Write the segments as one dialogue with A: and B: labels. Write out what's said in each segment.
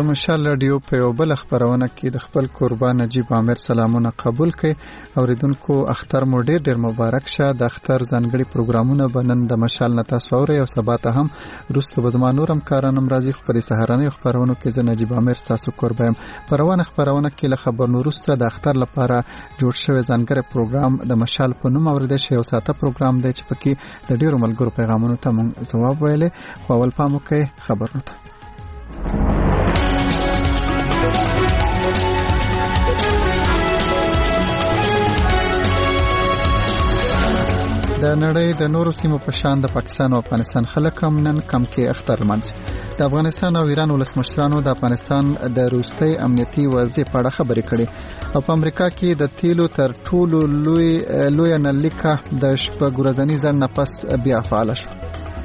A: مشال رادیو په یو بل خبرونه کې د خپل قربان نجیب عامر سلامونه قبول کړي. اوریدونکو اختر مو ډیر مبارک شه. د اختر ځانګړي پروګرامونه بنن د مشال نتا سوره او سبا ته هم روسته بزمانورم کارانم راځي. خو په دې سهارنۍ خبرونه کې ز نجیب عامر تاسو قربایم پروانه خبرونه کې له خبر نورسته د اختر لپاره جوړ شوی ځانګړي پروګرام د مشال په نوم اوریدل شي. یو ساته پروګرام دی چې پکې د ډیرو ملګرو پیغامونو ته مونږ ځواب ویلې. خو اول پام وکړئ خبرونه ته. د نړۍ د نورو سیمو په شان د پاکستان او افغانستان خلک هم نن کم کې اختر لمانځي. د افغانستان او ایران ولسمشرانو د افغانستان د روستي امنیتي وضعیت په اړه خبرې کړې. او په امریکا کې د تیلو تر ټولو لوی نلیکه د شپږ ورځني ځنډ نه پس بیا فعال شو.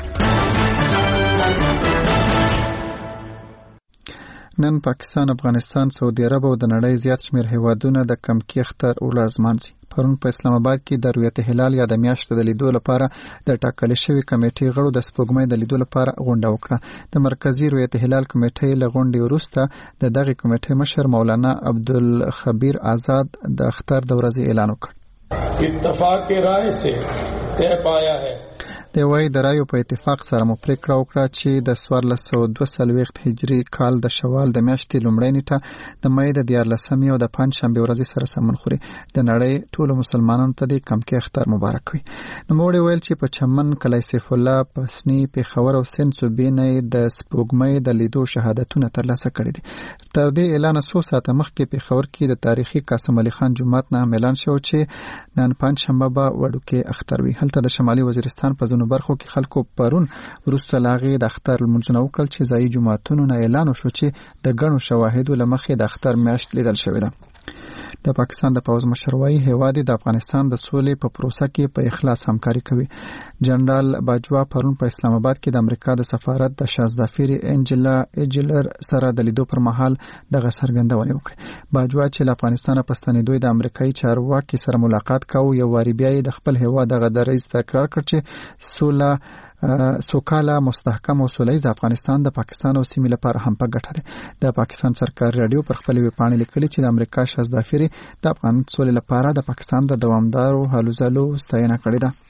A: نن پاکستان، افغانستان، سعودي عرب او د نړۍ زیات شمېر هیوادونه د کم کې اختر ولرزمانځي. پرون په اسلام آباد کې د رؤیت هلال یا د میاشتې د لیدو لپاره د ټاکل شوی کمیټې غړو د سپوږمۍ د لیدو لپاره غونډه وکړه. د مرکزی رؤیت هلال کمیټې له غونډې وروسته د دغه کمیټې مشر مولانا عبدالخبیر آزاد د اختر د ورځې اعلان وکړ.
B: اتفاق رائے سے طے پایا ہے.
A: د وای د رایو په اتفاق سره مو پریکړه وکړه چې د 1442 هجری کال د شوال د میاشتې لومړۍ نیټه د مې د 14 او د پنځشنبه ورځې سره سمون خوري. د نړۍ ټولو مسلمانانو ته د کم کې اختر مبارک وي. نو موږ ویل چې په چمن، کلی سیف الله، پسنی، پیښور او سند صوبینې د سپوږمۍ د لیدو شهادتونه ترلاسه کړي دي. تر دې اعلان 100 ساعته مخکې پیښور کې د تاریخي قاسم علي خان جومات نه اعلان شو چې نن پنځشنبه به وړوکې اختر وي. هلته د شمالي وزیرستان په برخو کې خلکو پرون وروسته لاغې د اختر لمونځونه وکړل چې ځایي جماعتونو نه اعلان وشو چې د ګڼو شواهدو له مخې د اختر میاشت لیدل شوې ده. د پاکستان د پوځ مشروعي هیواد د افغانستان د سولې په پروسه کې په اخلاص همکاري کوي. جنرال باجوا پرون په اسلام آباد کې د امریکا د سفارت د شازدافیری انجلا ایجلر سره د لیدو پر مهال دغه څرګندونه وکړه. باجوا چې له افغانستان په ستنېدو د امریکایي چارواکي سره ملاقات کاوه، یو واری بیا د خپل هیواد د دریځ تکرار کړ چې سوکاله، مستحکم او سولهییز افغانستان د پاکستان او سیمې لپاره هم په ګټه دی. د پاکستان سرکاري رادیو پر خپل ویبپاڼه لیکلي چې د امریکا شازدافیری د افغان سولې لپاره د پاکستان د دوامدارو هلو ځلو ستاینه کړې ده.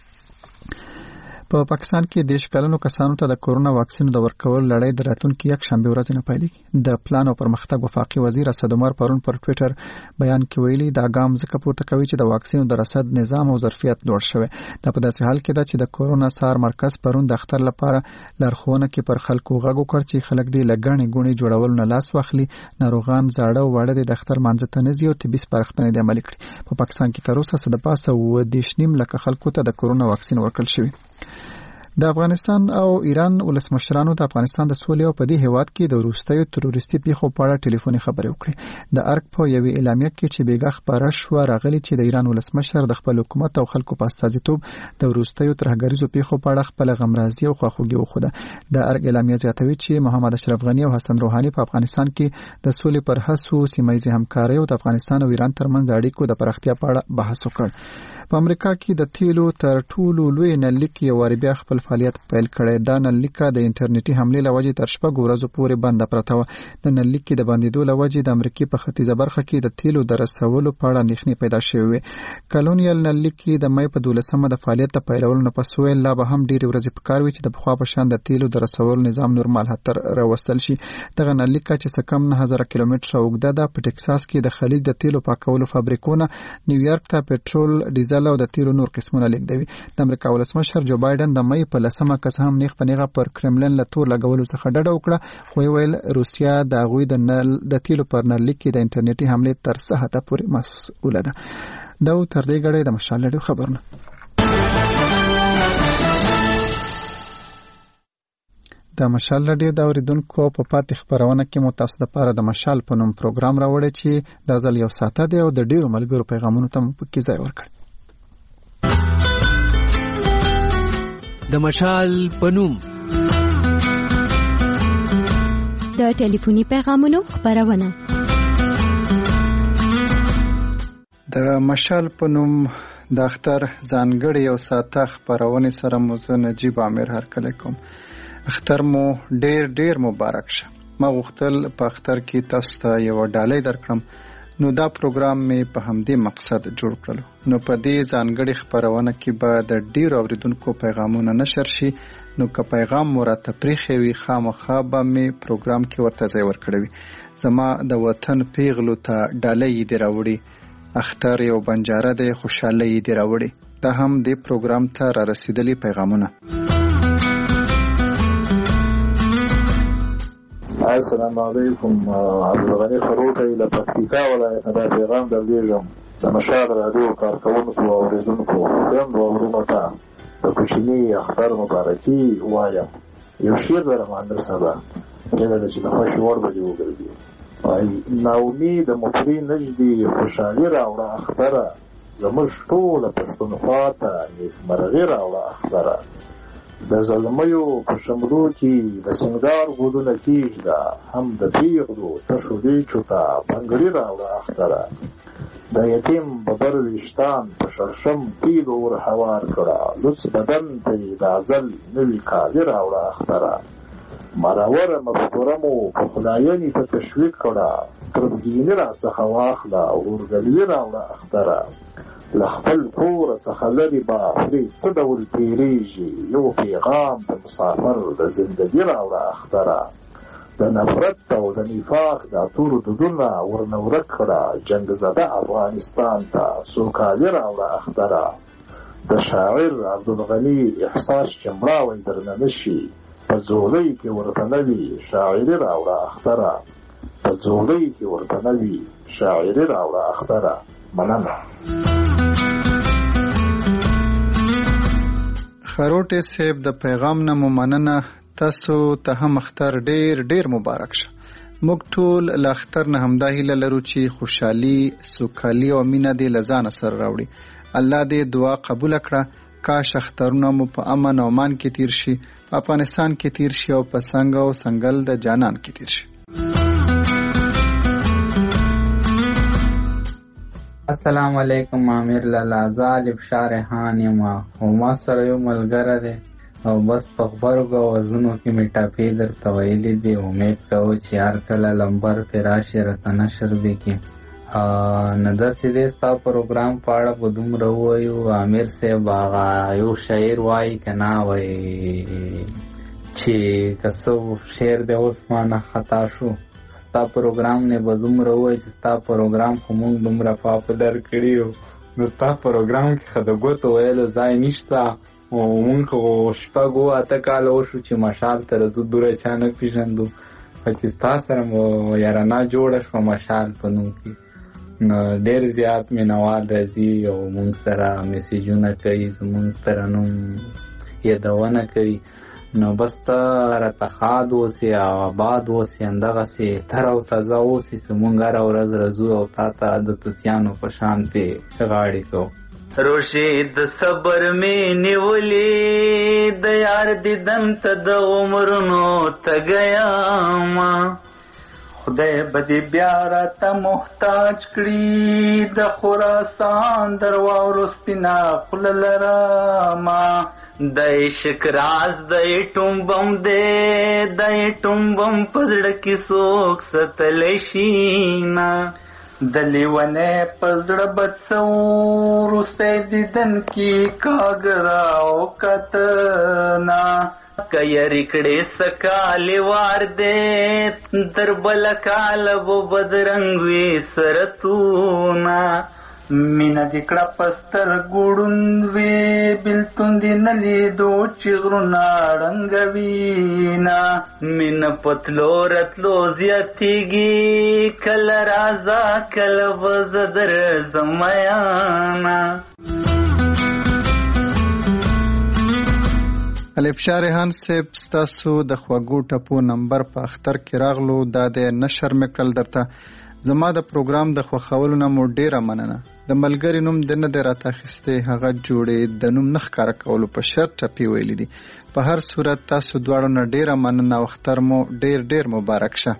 A: په پاکستان کې د 10 کلونو کسانو ته د کورونا واکسین د ورکول لړۍ د راتلونکي یک شنبه ورځ نه پیلېږي. د پلان او پرمختګ وفاقي وزیر اسد عمر پرون پر ټوئیټر بیان کې ویلي دا ګام ځکه پورته کوي چې د واکسین د رسد نظام او ظرفیت لوړ شوی. دا په داسې حال کې ده چې د کورونا سار مرکز پرون د اختر لپاره لارښوونه کې پر خلکو غږ وکړ چې خلک دې لګڼې ګونې جوړول نه لاس واخلي، ناروغان زاړه او واړه د اختر مانځ ته نه ځي او طبي سپارښتنې د عملي کړي. په پاکستان کې تر اوسه د پاسه 2.5 لک خلکو ته د کورونا واکسین ورکړل شوی. د افغانستان او ایران ولسمشرانو د افغانستان د سولې او په دې هیواد کې د وروستیو تروریستي پیښو په اړه ټلیفوني خبرې وکړې. د ارګ په یوې اعلامیه کې چې بیګا خبره شو راغلي چې د ایران ولسمشر د خپل حکومت او خلکو په استازیتوب د وروستیو ترهګریزو پیښو په اړه خپل غمرازي او خواخوږي وښوده. د ارګ اعلامیه زیاتوي چې محمد اشرف غنی او حسن روحاني په افغانستان کې د سولې پر هڅو، سیمایي همکارۍ او د افغانستان او ایران ترمنځ د اړیکو د پراختیا په اړه بحث وکړ. په امریکا کې د تیلو تر ټولو لوی نلیک یو واری بیا خپل فعالیت پیل کړی. دا نلیک د انټرنیټي حملې لوجې تر 6 ورځې پورې بند پرته و. د نلیک د بندیدو لوجې د امریکا په ختیځه برخه کې د تیلو د رسولو په اړه اندېښنې پیدا شوې. کلونیل نلیک د مې په 12مه د فعالیت ته پیلولو نه پس ویل لا به هم ډېر ورځې پکار وي چې د بخوا په شان د تیلو د رسولو نظام نورمال حد ته راوستل شي. دغه نلیک چې څه کم 9000 کیلومتره اوږده ده په ټکساس کې د خلیج د تیلو پاکولو فابریکونه نیویارک ته پټرول، ډیزل او د تیلو نور قسمونه لیږدوي. د امریکا ولسمشر جو بایدن د مې په 10مه کس هم نیغ په نیغه پر کرملن له تور لګولو څخه ډډه وکړه، خو ویل روسیا د هغوی د تیلو پر نلیک کې د انټرنیټي حملې تر څه حده پورې مسؤله ده. دا تر دې غړې د مشال رادیو خبرونه. د مشال رادیو د اوریدونکو په پاتې خبرونه کې مو تاسو لپاره د مشال په نوم پروګرام راوړی چې د ځل یو ساعته دی او د ډیرو ملګرو پیغامونو ته مو پکې ځای ورکړ.
C: د مشال پنوم
D: د ټلیفوني پیغامونو خبرونه.
A: د مشال پنوم د اختر ځانګړي یو ساعته خبرونه سره مو زه نجیب عامر هرکلی کوم. اختر مو ډیر مبارک شه. ما غوښتل په اختر کې تاسو ته یو ډالۍ درکړم، نو دا پروګرام مې په همدې مقصد جوړ کړلو. نو په دې ځانګړي خپرونه کې به د ډیرو اوریدونکو پیغامونه نشر شي، نو که پیغام مو راته پریښی وي خامخا به مې پروګرام کې ورته ځای ورکړی وي. زما د وطن پیغلو ته ډالۍ دې راوړي، اختر یو بنجاره دی، خوشحالۍ دې راوړي. دا هم دې پروګرام ته را رسیدلي پیغامونه.
E: السلام علیکم. عبدالغنی خروټی له پکتیکا ولایت نه دا پیغام درلیږم د مشال راډیو کارکوونکو او اورېدونکو خویندو او وروڼو ته د کوچني اختر مبارکي وایم. یو شعر لرم اندر سبا هیله ده چې د خوښې وړ به دې وګرځي. وایي ناامید مفري نږدې خوشحالي راوړه اختره، زموږ ټوله پښتونخوا ته نیکمرغي راوړه اختره. د زلمیو په شملو کې د سنګار ګلونه کېږده، هم د پیغلو تشو دیچو ته پنګړي راوړه اختره. د یتیم ببر ویشتان په شرشم تیلو ور هوار کړه، لوڅ بدن ته یې د ازل نوي کالي راوړه اختره. مرور مفکوره مو په خداینې ته تشویق کړه، تربګیني راڅخه واخله ورورګلوي راوړه اختره. له خپل کور څخه لرې به پرې څه ډول تېرېږي، یو پیغام د مسافر د زندګي راوړه اختره. د نفرت او د نفاق دا تورو دودونه ورنه ورک کړه، جنګ زده افغانستان ته سوکالي راوړه اختره. د شاعر عبدالغني احساس چې مړاوی درنه نشي، په ځولۍ کې ورته نه وي شاعري راوړه اختره. په ځولۍ کې ورته نه وي شاعري راوړه اختره. مننه.
A: خروټی صاحب د پیغام نه مو مننه. تاسو ته هم اختر ډیر ډیر مبارک شه. موږ ټول له اختر نه همدا هیله لرو چې خوشحالي، سوکالي او مینه دې له ځانه سره راوړي. الله دې دعا قبول کړه. کاش اخترونه مو په امن او امان کې تیر شي، په افغانستان کې تیر شي او په څنګ او څنګل د جانان کې تیر شي.
F: السلام علیکم. امیر لالا زالب شارحان یم او ما سره یو ملګری دی او بس په خبرو وزنو کې مې ټاپې درته ویلي دي. امید کوو چې هر کله لمبر پې راشي راته نشر به کړي. نه داسې دی ستا پروګرام په اړه به دومره ووایو. امیر صاحب هغه یو شاعر وایي که نه وایي چې که څه شعر دی اوس ما نه خطا شو، ستا پروګرام نه به دومره ووایي چې ستا پروګرام خو مونږ دومره پاپولر کړي یو، نو ستا پروګرام کې خو د ګوتو ویلو ځای نشته. او مونږ خو شپږ اته کاله وشو چې مشال ته رځو، دوره چا نه پېژندو. چې ستا سره مو یارانه جوړه شوه مشال په نوم کې، نو ډېر زیات مینوال راځي او مونږ سره میسیجونه کوي، زمونږ ترنم یادونه کوي. نو بس ته راته ښاد اوسې او آباد اوسې، همدغسې تر او تازه اوسې چې مونږ هره ورځ راځو او تا ته د توتیانو په شان پې غاړې کوو.
G: روشي د صبر می نیولې د یار دیدن ته د عمرونو تګیام، خدای به دې بیا راته محتاج کړي، د خراسان درواورو سپینه خوله لرمه. د عشق راز د ټومبم دی، د ټومبم په زړه کې څوک ستلی شي نه. د لیونی په زړه به څه وروستی دیدن کې کاږه راوکتنه. که یاري کړې څه کالې وار دی، در بله کاله به بدرنګ وي سرتونه. مینه دې کړه په سترګو ړوند وي، بېلتون دې نه لیدو چې غرونه ړنګوینه. مینه په تلو راتلو زیاتېږي، کله راځه کله به زه درځم میانه.
A: الف شارحان صاحب ستاسو د خوږو ټپو نمبر په اختر کې راغلو، دا د نشر مې کړل درته. زما د پروګرام د خوښولو نه مو ډیره مننه. د ملګري نوم د نه دی راته اخیستی، هغه جوړې د نوم نه ښکاره کولو په شرط ټپې ویلي دي. په هر صورت تاسو دواړو نه ډیره مننه او اختر مو ډیر ډیر مبارک شه.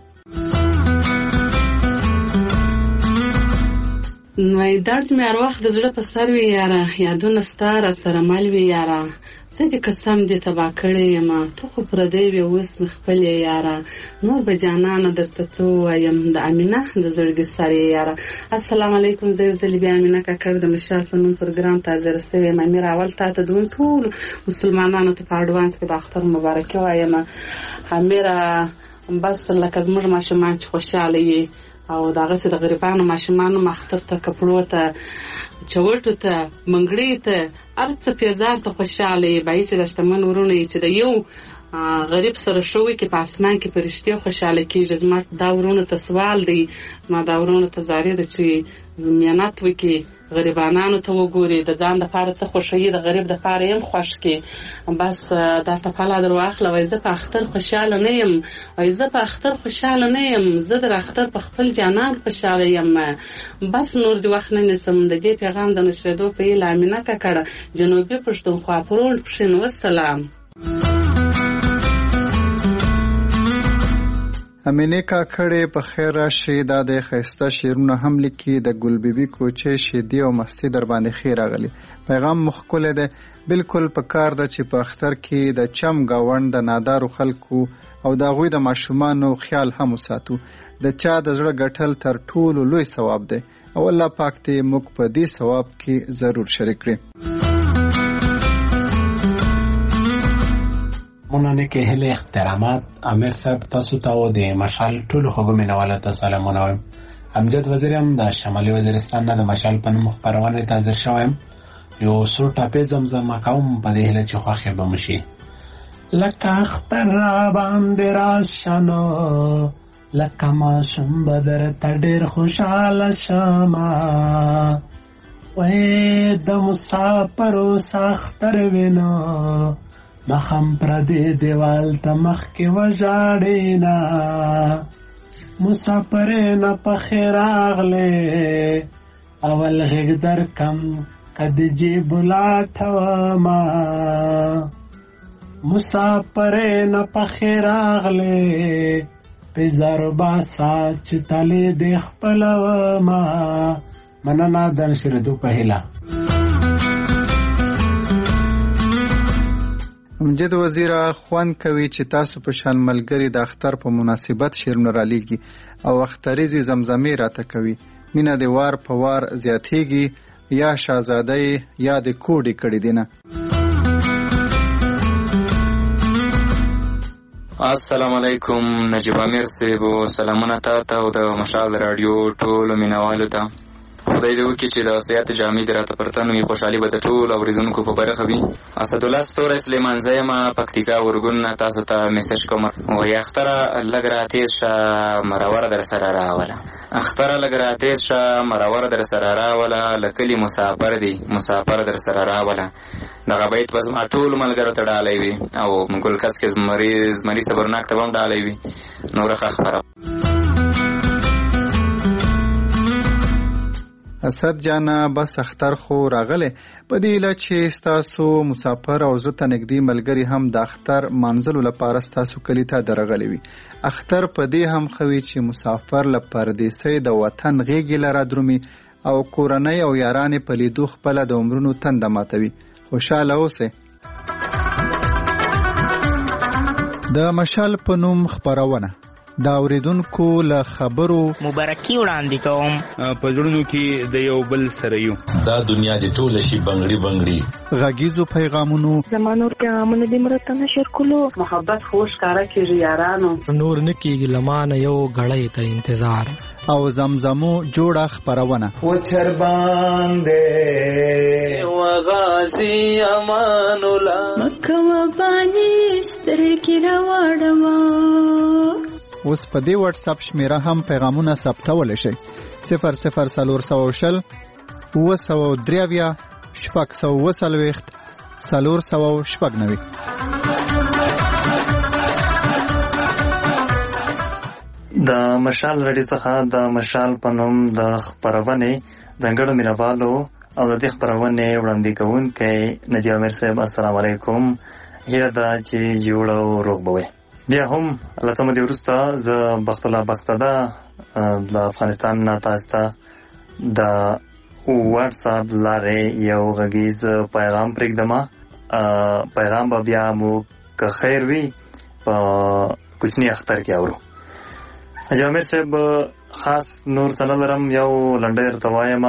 H: وای درد مې هر وخت د زړه په سر وي یاره، یادونه ستا را سره مل وي یاره. زه دې قسم دې تبا کړی یم ته خو پردی وې اوس مې خپلې یاره نور به جانانه درته څه ووایم د امینه د زړګي سر یې یاره. السلام علیکم. زه یو ځلې بیا امینه کاکړ د مشال په نوم پروګرام ته حاضره سوې یم. امیر اول تا ته دوی ټولو مسلمانانو ته په اډوانس کې د اختر مبارکي وایم. امیره بس لکه زموږ ماشومان چې خوشحاله یې او دغسې د غریبانو ماشومانو اختر ته کپړو ته چوټو ته منګړې ته هر څه پیزار ته خوشحاله یې بایي چې د شتمن ورونه یې چې د یو غریب سره شوی کې په اسمان کې په رښتیا خوشحاله کېږي. زما دا ورونه ته سوال دی، زما دا ورونه ته زاري ده چې میانت وکړي، غریبانانو ته وګوري، د ځان دپاره ته خوښوي، د غریب دپاره یم خوښ کړي. بس دا ټپله در واخله وایي زه په اختر خوشحاله نه یم، وایي زه په اختر خوشحاله نه یم، زه در اختر په خپل جانان خوشحاله یم. بس نور د وخت نه نیسم. د دې پیغام د نشرېدو په هیله امینه کاکړه، جنوبي پښتونخوا، پروند پښین. والسلام.
A: امینه کاکړې په خیر راشي. دا د ښایسته شعرونه هم لیکي. د ګل بیبي کوچې شیدې او مستي در باندې خیر راغلی. پیغام مو ښکلی دی. بالکل په کار ده چې په اختر کې د چم ګاونډ د نادارو خلکو او د هغوی د ماشومانو خیال هم وساتو. د چا د زړه ګټل تر ټولو لوی ثواب دی او الله پاک دې موږ په دې ثواب کې ضرور شریک کړي.
I: مونږ کې هله احترامات امیر صاحب تاسو ته او د مشال ټولو خبرو مینواله ته سلامونه وایم. امجد وزیر هم د شمالي وزیرستان نه د مشال په نوم خبرونه ته حاضر شوم. یو څو ټاپې زمزمه کوم په دې هله چې خوښه به مشي. لکه اختر را باندې راشنو لکه ماشوم بدر ته ډېر خوشاله شمه وې د مسافرو سختر وینو مخم پردې دیوال ته مخ کې وژاړې نه مسافرې نه پخې راغلې اول غږ در کم کد جیب لاټوما مسافرې نه پخې راغلې په زربا ساچ تلې د خپلوما مننه د نشریدو په هیله.
A: امجد وزیر خوان کوي چې تاسو په شان ملګری د اختر په مناسبت شعرونه رالیږي او اختریزي زمزمې راته کوي. مینه د وار په وار زیاتېږي یا شاهزاده یا د کوډې کړي دینه.
J: السلام علیکم. نجیب امیر صاحب سلامونه تاته او د مشال رادیو ټولو مینوالو ته. خدای دې وکړي چې د صحت جامې دې راته پرتن وي، خوشحالي به د ټولو اورېدونکو په برخه وي. اسدالله ستوری سلیمان زه یم پکتیکا ورګون نه تاسو ته میسج کوم. وایي اختره لږ راتېز شه مرور در سره راوله، اختره لږ راتېز شه مرور در سره راوله، له کلي مسافر دی مسافر در سره راوله. دغه بیت به زما ټولو ملګرو ته ډالی وي او ګلکس کې زمري صبرناک ته به هم ډالی وي. نوره ښه خبره.
A: اسد جانا بس اختر خو راغله په دې اله چې تاسو مسافر او زه ته نږدې ملګری هم د اختر منځلو لپاره تاسو کلی ته درغلی وي. اختر په دې هم خوي چې مسافر له پردیسۍ د وطن غېږې لره درومي او کورنۍ او یارانې په لیدو خپل د عمرونو تنده ماتوي. خوشاله اوسئ. د مشال په نوم خبرونه دا اوریدونکو له خبرو
K: مبارکي وړاندې کوم.
L: په زړونو کې د یو بل سره یو. دا دنیا دې ټوله شي بنګړي بنګړي.
A: غږیزو پیغامونو
M: زمانور پیغامونه دې مرته نشر کولو.
H: محبت خوش کارا کېږي یارانو.
C: نور نکېږي لمانه یو غړی ته انتظار.
A: او زمزمو جوړه خبرونه
N: و چر باندې
O: و غازی امان الله
D: مکه و باندې سترګې راوړم.
A: اوس په دې واتس اپ شمیره هم پیغامونه ثبتول شي. 00400 903 640 490.
P: د مشال رډي څخه د مشال په نوم د خبرونه ځنګړو مینوالو او د دې خبرونه وړاندې کوونکی نجیب امیر صاحب السلام علیکم. هیله ده چې جوړو روغ بوي. بیا هم الله تعالی دې ورسته ز بخت الله بختدا د افغانستان نه تاسو ته د واتس اپ لارې یو غږیز پیغام پرېږدم پیغام به بیا مو که خیر وي په کوچني اختر کې اورو. حاجي عامر صاحب خاص نور څه نه لرم، یو لنډۍ درته وایم.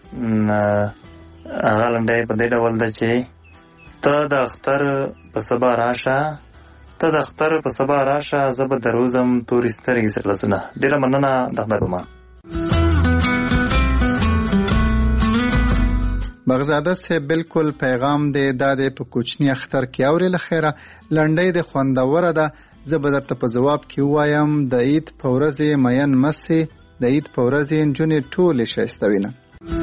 P: هغه لنډۍ په دې ډول ده چې ته د اختر په سبا راشه، ته د اختر په سبا راشه، زه به دروزم تورې سترګې سره لاسونه. ډېره مننه د خدای په امان.
A: بغزاده صاحب بالکل پیغام دی دا دی په کوچني اختر کې اورې له خیره لنډۍ د خوندوره ده. زه به درته په ځواب کې ووایم د عید په ورځې مین مسې، د عید په ورځې نجونې ټولې ښایسته وینه.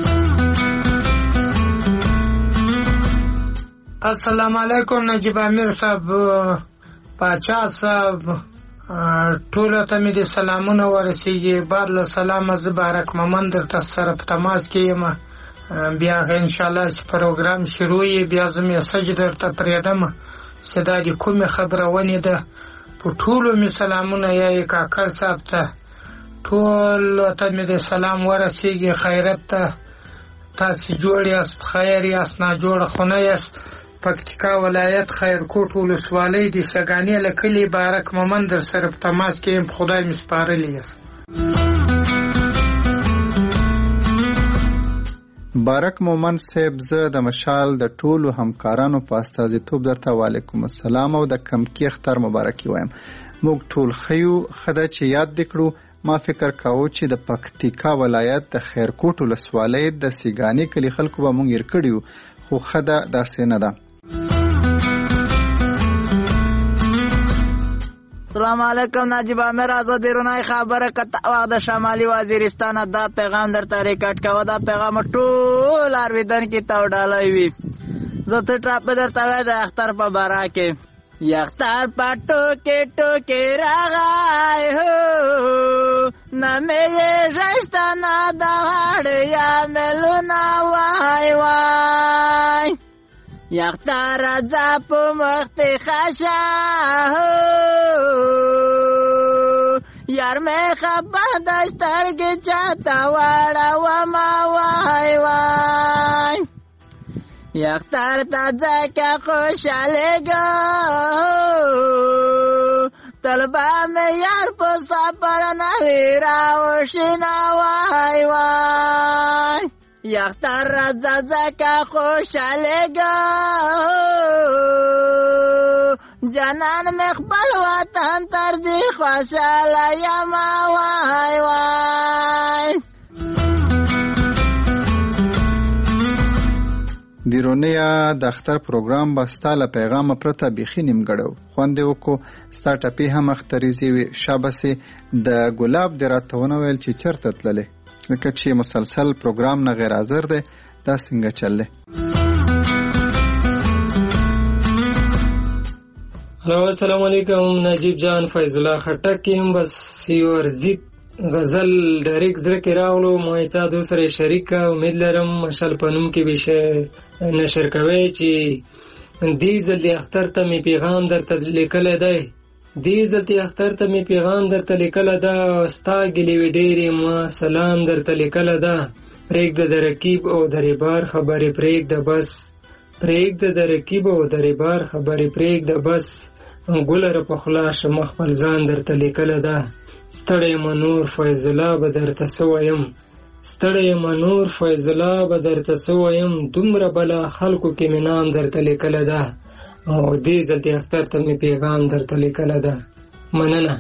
Q: السلام علیکم نجیب امیر صاحب، پاچا صاحب، ټولو ته مې د سلامونه ورسیږي. بعد له سلامه زه بارک محمد درته سره په تماس کې یم. بیا انشاءالله چې پروګرام شروع یې بیا زه میسج درته پرېږدم چې دا د کومې خبرونې ده. په ټولو مې سلامونه یا یې کاکړ صاحب ته ټولو ته مې د سلام ورسیږي. خیرت ته تاسې جوړ یاست، خیر یاست، ناجوړه خو نه یاست. پکتیکا ولایت خیرکوټ ولسوالۍ د سګانې له کلي بارک محمد در سره په تماس کې یم. خدای مې سپارلی یاست.
A: بارک مومن صاحب، زه د مشال د ټولو همکارانو په استازیتوب درته وعلیکم السلام او د کمکی اختر مبارکي وایم. موږ ټول خیو خدای چې یاد دکړو. ما فکر کاوه چې د پکتیکا ولایت د خیرکوټ ولسوالۍ د سیګانی کلی خلکو به موږ یې کړیو، خو خدای داسې نه ده.
K: السلام علیکم نجیب امیر، آزاد رونای خبره کته وخت د شمالي وزیرستان دا پیغام درته ریکارډ کوه. دا پیغام ټول ارویدن کې تاوډالای وي. زه ته ټراپ درته وای د اختر په بارا کې. یختر پټو کې ټوکې راغای هو نه مې رښتا نه داړ یا ملونه وای وای. یختر ځا په مخت خشا هو یار مې خبر دسترګې چاته واړه و ما وای وای. یختر ته ځکه خوشاله ګو طلبه مې یار په سفر نه وی راوښینا وای وای. یختر راځه ځکه خوشاله ګو جانان مې خپل وطن ترجیح خوشاله یم وای وای.
A: دیرونیا د اختر پروګرام به ستا له پیغامه پرته بیخي نیمګړی و. خوند یې وکړو، ستا ټپې هم اختریزې وې. شابسې د ګلاب دې راته ونه ویل چې چېرته تللی، لکه چې مسلسل پروګرام نه غیر حاضر دی. دا څنګه چل دی؟
C: هلو السلام علیکم نجیب جان، فیض الله خټک یم. بس یو ارزیت غزل ډایرک زړه کې راغلو، ما یې چا دو سره شریکه. امید لرم مشال په نوم کې به شی نشر کوئ چې دې ځل د اختر ته مې پیغام درته لیکلی دی. دې ځل د اختر ته مې پیغام درته لیکلی ده. ستا ګیلې وې ډېرې، ما سلام درته لیکلی ده. پرېږده د رقیب او د ریبار خبرې پرېږده بس، پرېږده د رقیب او د ریبار خبرې پرېږده بس. ګلره په خوله شمه خپل ځان درته لیکلی ده. ستړی یم نور فیض الله به درته څه ویم، ستړی یم نور فیض الله به درته څه ویم. دومره بله خلکو کې مې نام درته لیکلی ده او دې ځل د اختر ته مې پیغام درته لیکلی ده. مننه.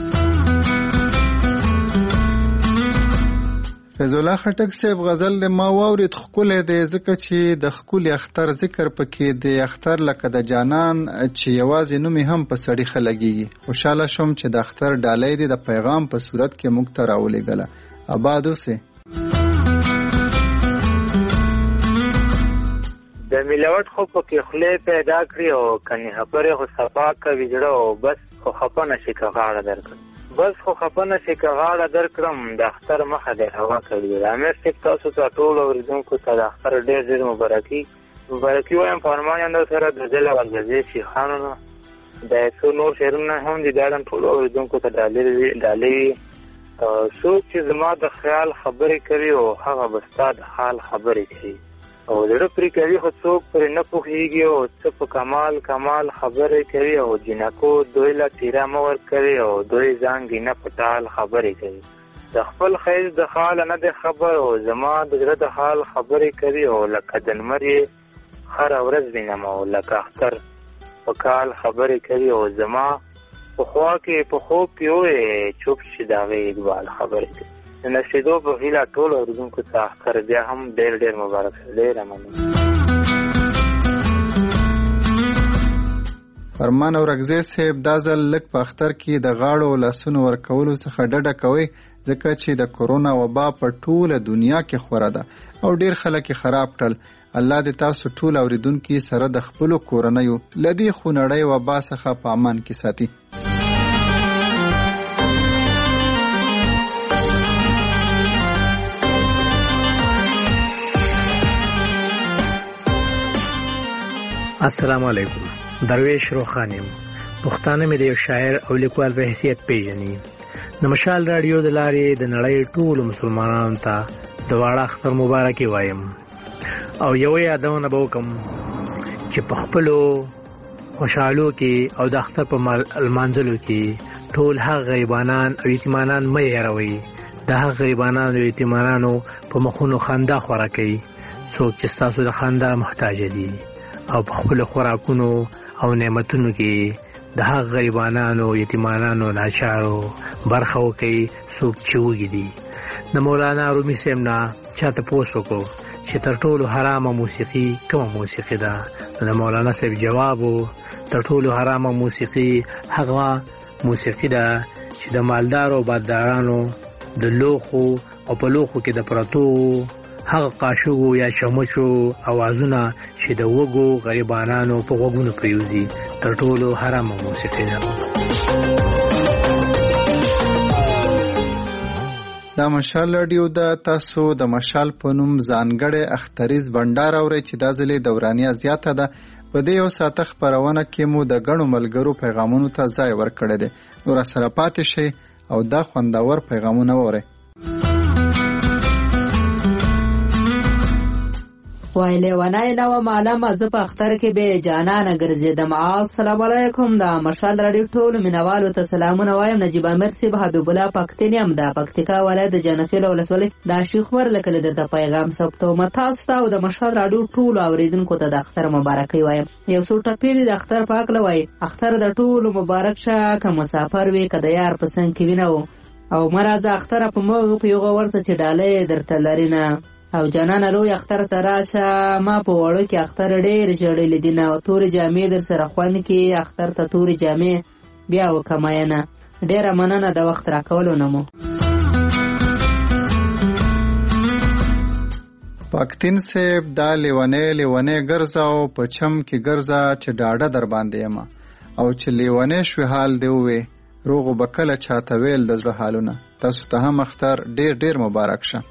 A: فیض الله خټک صاحب غزل د ما واورید، ښکلی دی ځکه چې د ښکلي اختر ذکر پکې دی. اختر لکه د جانان چې یوازې نوم یې هم په سړي ښه لګېږي. خوشحاله شوم چې د اختر ډالۍ دې د پیغام په صورت کې موږ ته راولېږله. آباد اوسې.
R: د ملاوت خو پکې خولې پیدا کړي او کنې خبرې خو صفا کوي زړه او بس خو خفه نشي که غاړه درکړم، بس خو خفه نشي که غاړه درکړم. د اختر مخه دې هوا کړي. امیر صاحب تاسو ته ټولو اورېدونکو ته د اختر ډېر ډېر مبارکي وایم. په ارمانیانو سره د ځل او الجزې شیخانو نه د څو نور شعرونه هم دي، دا هم ټولو اورېدونکو ته ډالۍ وي. څوک چې زما د خیال خبرې کوي او هغه به ستا د حال خبرې کوي. او زړه پرې کوي خو څوک پرې نه پوهېږي او څه په کمال کمال خبرې کوي او جنکو دوی له تیره مه ورکوي او دوی ځان ګینه په ټال خبرې کوي. د خپل خیز د حال نه د خبر او زما د زړه د حال خبرې کوي او لکه د لمر یې هره ورځ وینم او لکه اختر په کال خبرې کوي او زما په خوا کې په خوب کې وې چوپ شي د هغې اقبال خبرې کوي. د نشیدو په هیله ټولو اورېدونکو ته اختر بیا هم ډېر ډېر مبارک شه. ډېره مننه.
A: فرمان اورکزی صاحب دا ځل لږ په اختر کې د غاړو او لاسونو ورکولو څخه ډډه کوئ ځکه چې د کورونا وبا په ټوله دنیا کې خوره ده او ډېر خلک یې خراب کړل. الله دې تاسو ټول اورېدونکي سره د خپلو کورنیو له دې خونړۍ وبا څخه په امان کې ساتي.
S: السلام علیکم. درویش روخان یم. پښتانه مې د یو شاعر او لیکوال په حیثیت پیژني. د مشال راډیو د لارې د نړۍ ټولو مسلمانانو ته د واړه اختر مبارکي وایم او یو یادونه به وکم چې په خپلو خوشحالو کې او د اختر په لمانځلو کې ټول هغه غریبانان او یتیمانان مه هېروئ. د هغه غریبانانو او یتیمانانو په مخونو خندا خوره کوي څوک چې ستاسو د خندا محتاج دي او په خپلو خوراکونو او نعمتونو کې د هغه غریبانانو یتیمانانو ناچارو برخه وکړئ څوک چې وږي دي. د مولانا رومي صاحب نه چا تپوس وکړو چې تر ټولو حرامه موسیقي کومه موسیقي ده؟ د مولانا صاحب جواب و تر ټولو حرامه موسیقي هغه موسیقي ده چې د مالدارو او باددارانو د لوښو او په لوښو کې د پرتو هغه قاشوګو یا چمچو اوازونه چې د وږو غریبانانو په غوږونو پریوزي تر ټولو حرامه موسیقي ده.
A: دا مشال راډیو ده. تاسو د مشال په نوم ځانګړی اختریز بنډار اورئ چې دا ځلې دورانیه زیاته ده. په دې یو ساعته خپرونه کې مو د ګڼو ملګرو پیغامونو ته ځای ورکړی دی. نو راسره پاتې شئ او دا خوندور پیغامونه واورئ.
T: وای لیونای نو معلومه زه په اختر کې به جانانه ګرځېدم. السلام علیکم. دا مشال راډیو ټولو مینوالو ته سلامونه وایم. نجیب امیر صاحب حبیب الله پښتین یم د پکتیکا ولایت د جنخیل ولسوالۍ د شیخ عمر لکه درته پیغام ثبتوم. تاسو ته او د مشال راډیو ټولو اوریدونکو ته د اختر مبارکي وایم. یو څو ټپې د اختر پاک لوي. اختر د ټولو مبارک شه. که مسافر وي که د یار په څنګ کې وینو او مرزه اختر په موږ په یو ورته چې ډالۍ درته لرینه او جانانه لوی اختر ته راشه. ما په وړو کې اختر ډېر ژړلې دي نه تورې جامې در سره خوند کې اختر ته تورې جامې بیا وکماینه. ډېره مننه د وخت راکولو نه مو.
A: پاکتین صاحب دا لیونی ګرځه او په چم کې ګرځه چې ډاډه در باندې یمه او چې لیونی شوې حال دی ووې روغو به کله چاته ویل د زړه حالونه. تاسو ته هم اختر ډېر ډېر مبارک شه.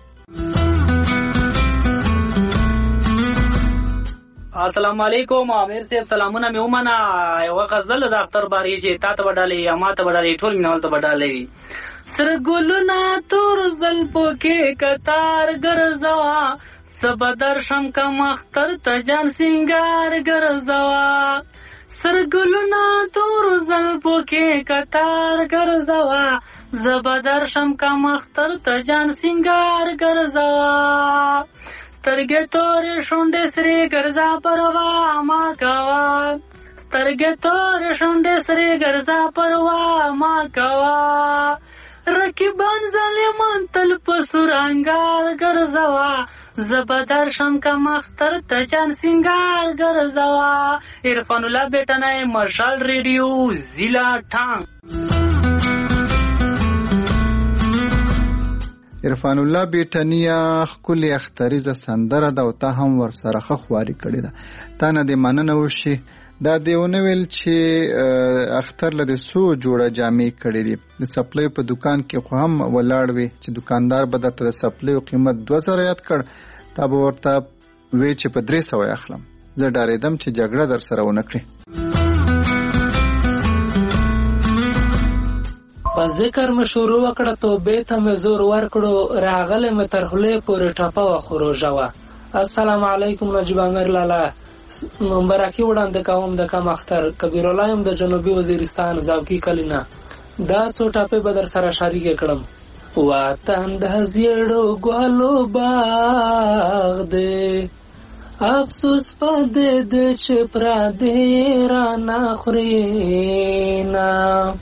U: السلام علیکم. امیر صاحب سلامونه مې ومنه. یو غزل د اختر بارې چې تا ته وډالې یا ما ته وډالې ټول مینوال ته وډالې. سره ګلونه تور زلفو کې کتار ګرځوا سبا درشم کم اختر ته جان سینګار ګرځوا. سره ګلونه تور زلفو کې کتار ګرځوا زبا درشم کم اختر ته جان سینګار ګرځوا. سترګې تورې شونډې سرې ګرځا پروا ما کوا. سترګې تورې شونډې سرې ګرځا پروا ما کوا. رقیبان ظالمان تل په سورانګار ګرځوا زبا درشم کم اختر ته جان سینګار ګرځوا. عرفان الله بیٹنای مشال ریډیو ضلع ټانګ.
A: عرفان الله بیٹنیا خپل اختریزه سندره ده او ته هم ورسره خواري کړی ده. تا نه دې مننه وشي. دا دیونه ویل چې اختر له سو جوړه جامې کړې دي. د سپلای په دکان کې خو هم ولاړ وي چې دکاندار به درته د سپلای قیمت 2000 یاد کړ تا به ورته وی چې په 300 اخلم. زه ډارېدم چې جګړه در سره ونه کړي.
C: په ذکر مې شروع وکړه توبې ته مې زور ورکړو راغلی مې تر خولې پورې ټپه وه خو روژه وه السلام علیکم نجیب امیر لالا مبارکي وړاندې کوم د کم اختر کبیر الله یم د جنوبي وزیرستان زاوکی کلینا دا څو ټاپې به در سره شریک کړم. وطن د زیړو ګلو باغ دی افسوس پدې د چې پرا دې را نه خورينا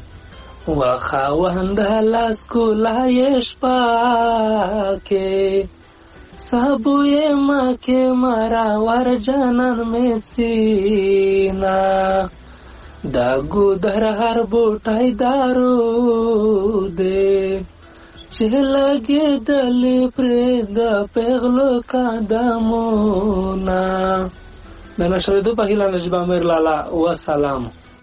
C: وخاوند لاس کو لایش پاکه سبوی مکه مرا ور جانان میسینا دا ګودر هر بوټای دارو دے چې لګې دلې پرې د پیغلو قدمونه. د نشریدو په هیله نجیب امیر لالا وسلام.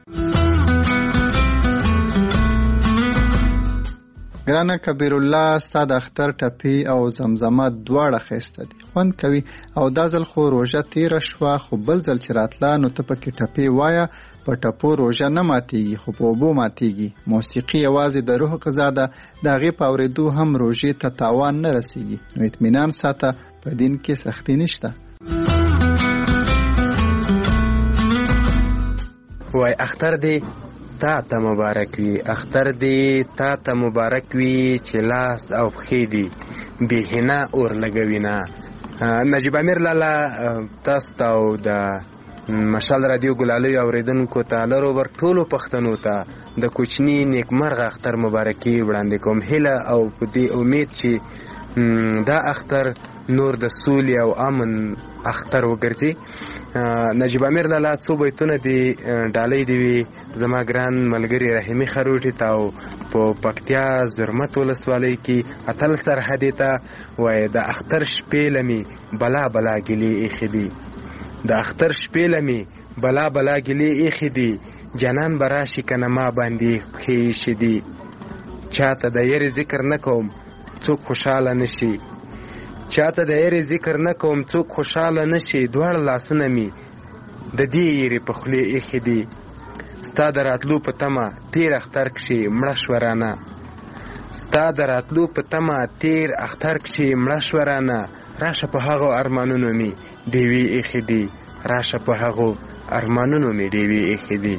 A: ګرانه کبیر الله ستا د اختر ټپی او زمزمه دواړه ښایسته دي خوند کوي او دا ځل خو روژه تیره شوه خو بل ځل چې راتله نو ته پکې ټپې وایه په ټپو روژه نه ماتیږي خو په اوبو ماتیږي. موسیقي یوازې د روح غذا ده د هغې په اورېدو هم روژې ته تاوان نه رسیږي نو اطمینان ساته په دین کې سختي نشته.
B: وای اختر دی تا ته مبارک وي اختر دی تا ته مبارک وي چې لاس او پښې دي بېحنا اور لګوي نه. نجیب امیر لالا تاسو ته او د مشال رادیو ګلالیو اوریدونکو ته لروبر ټولو پښتنو ته د کوچني نیکمرغه اختر مبارکي وړاندې کوم هیله او په دې امید چې دا اختر نور د سولې او امن اختر وګرځي. نجیب امیر لالا څو بیتونه دی ډالۍ دی وي زما ګران ملګری رحیمي خروټي ته او په پکتیا زرمت ولسوالۍ کې اتل سرحدې ته وایي د اختر شپې لمې بلا بلا ګلې ایښې دي د اختر شپې لمې بلا بلا ګلې ایښې دي جانان به راشي که نه ما باندې پښې ایښې دي چاته د یرې ذکر نه کوم څوک خوشحاله نشي چاته د یرې ذکر نه کوم څوک خوشحاله نشي دواړه لاسونه مې د دې یرې په خولې ایښې دي ستا د راتلو په تمه تیر اختر کښې مړه شوه رانه ستا د راتلو په تمه تیر اختر کښې مړه شوه رانه راشه په هغو ارمانونو مې ډیوې ایښې دي راشه په هغو ارمانونو مې ډیوې ایښې دي.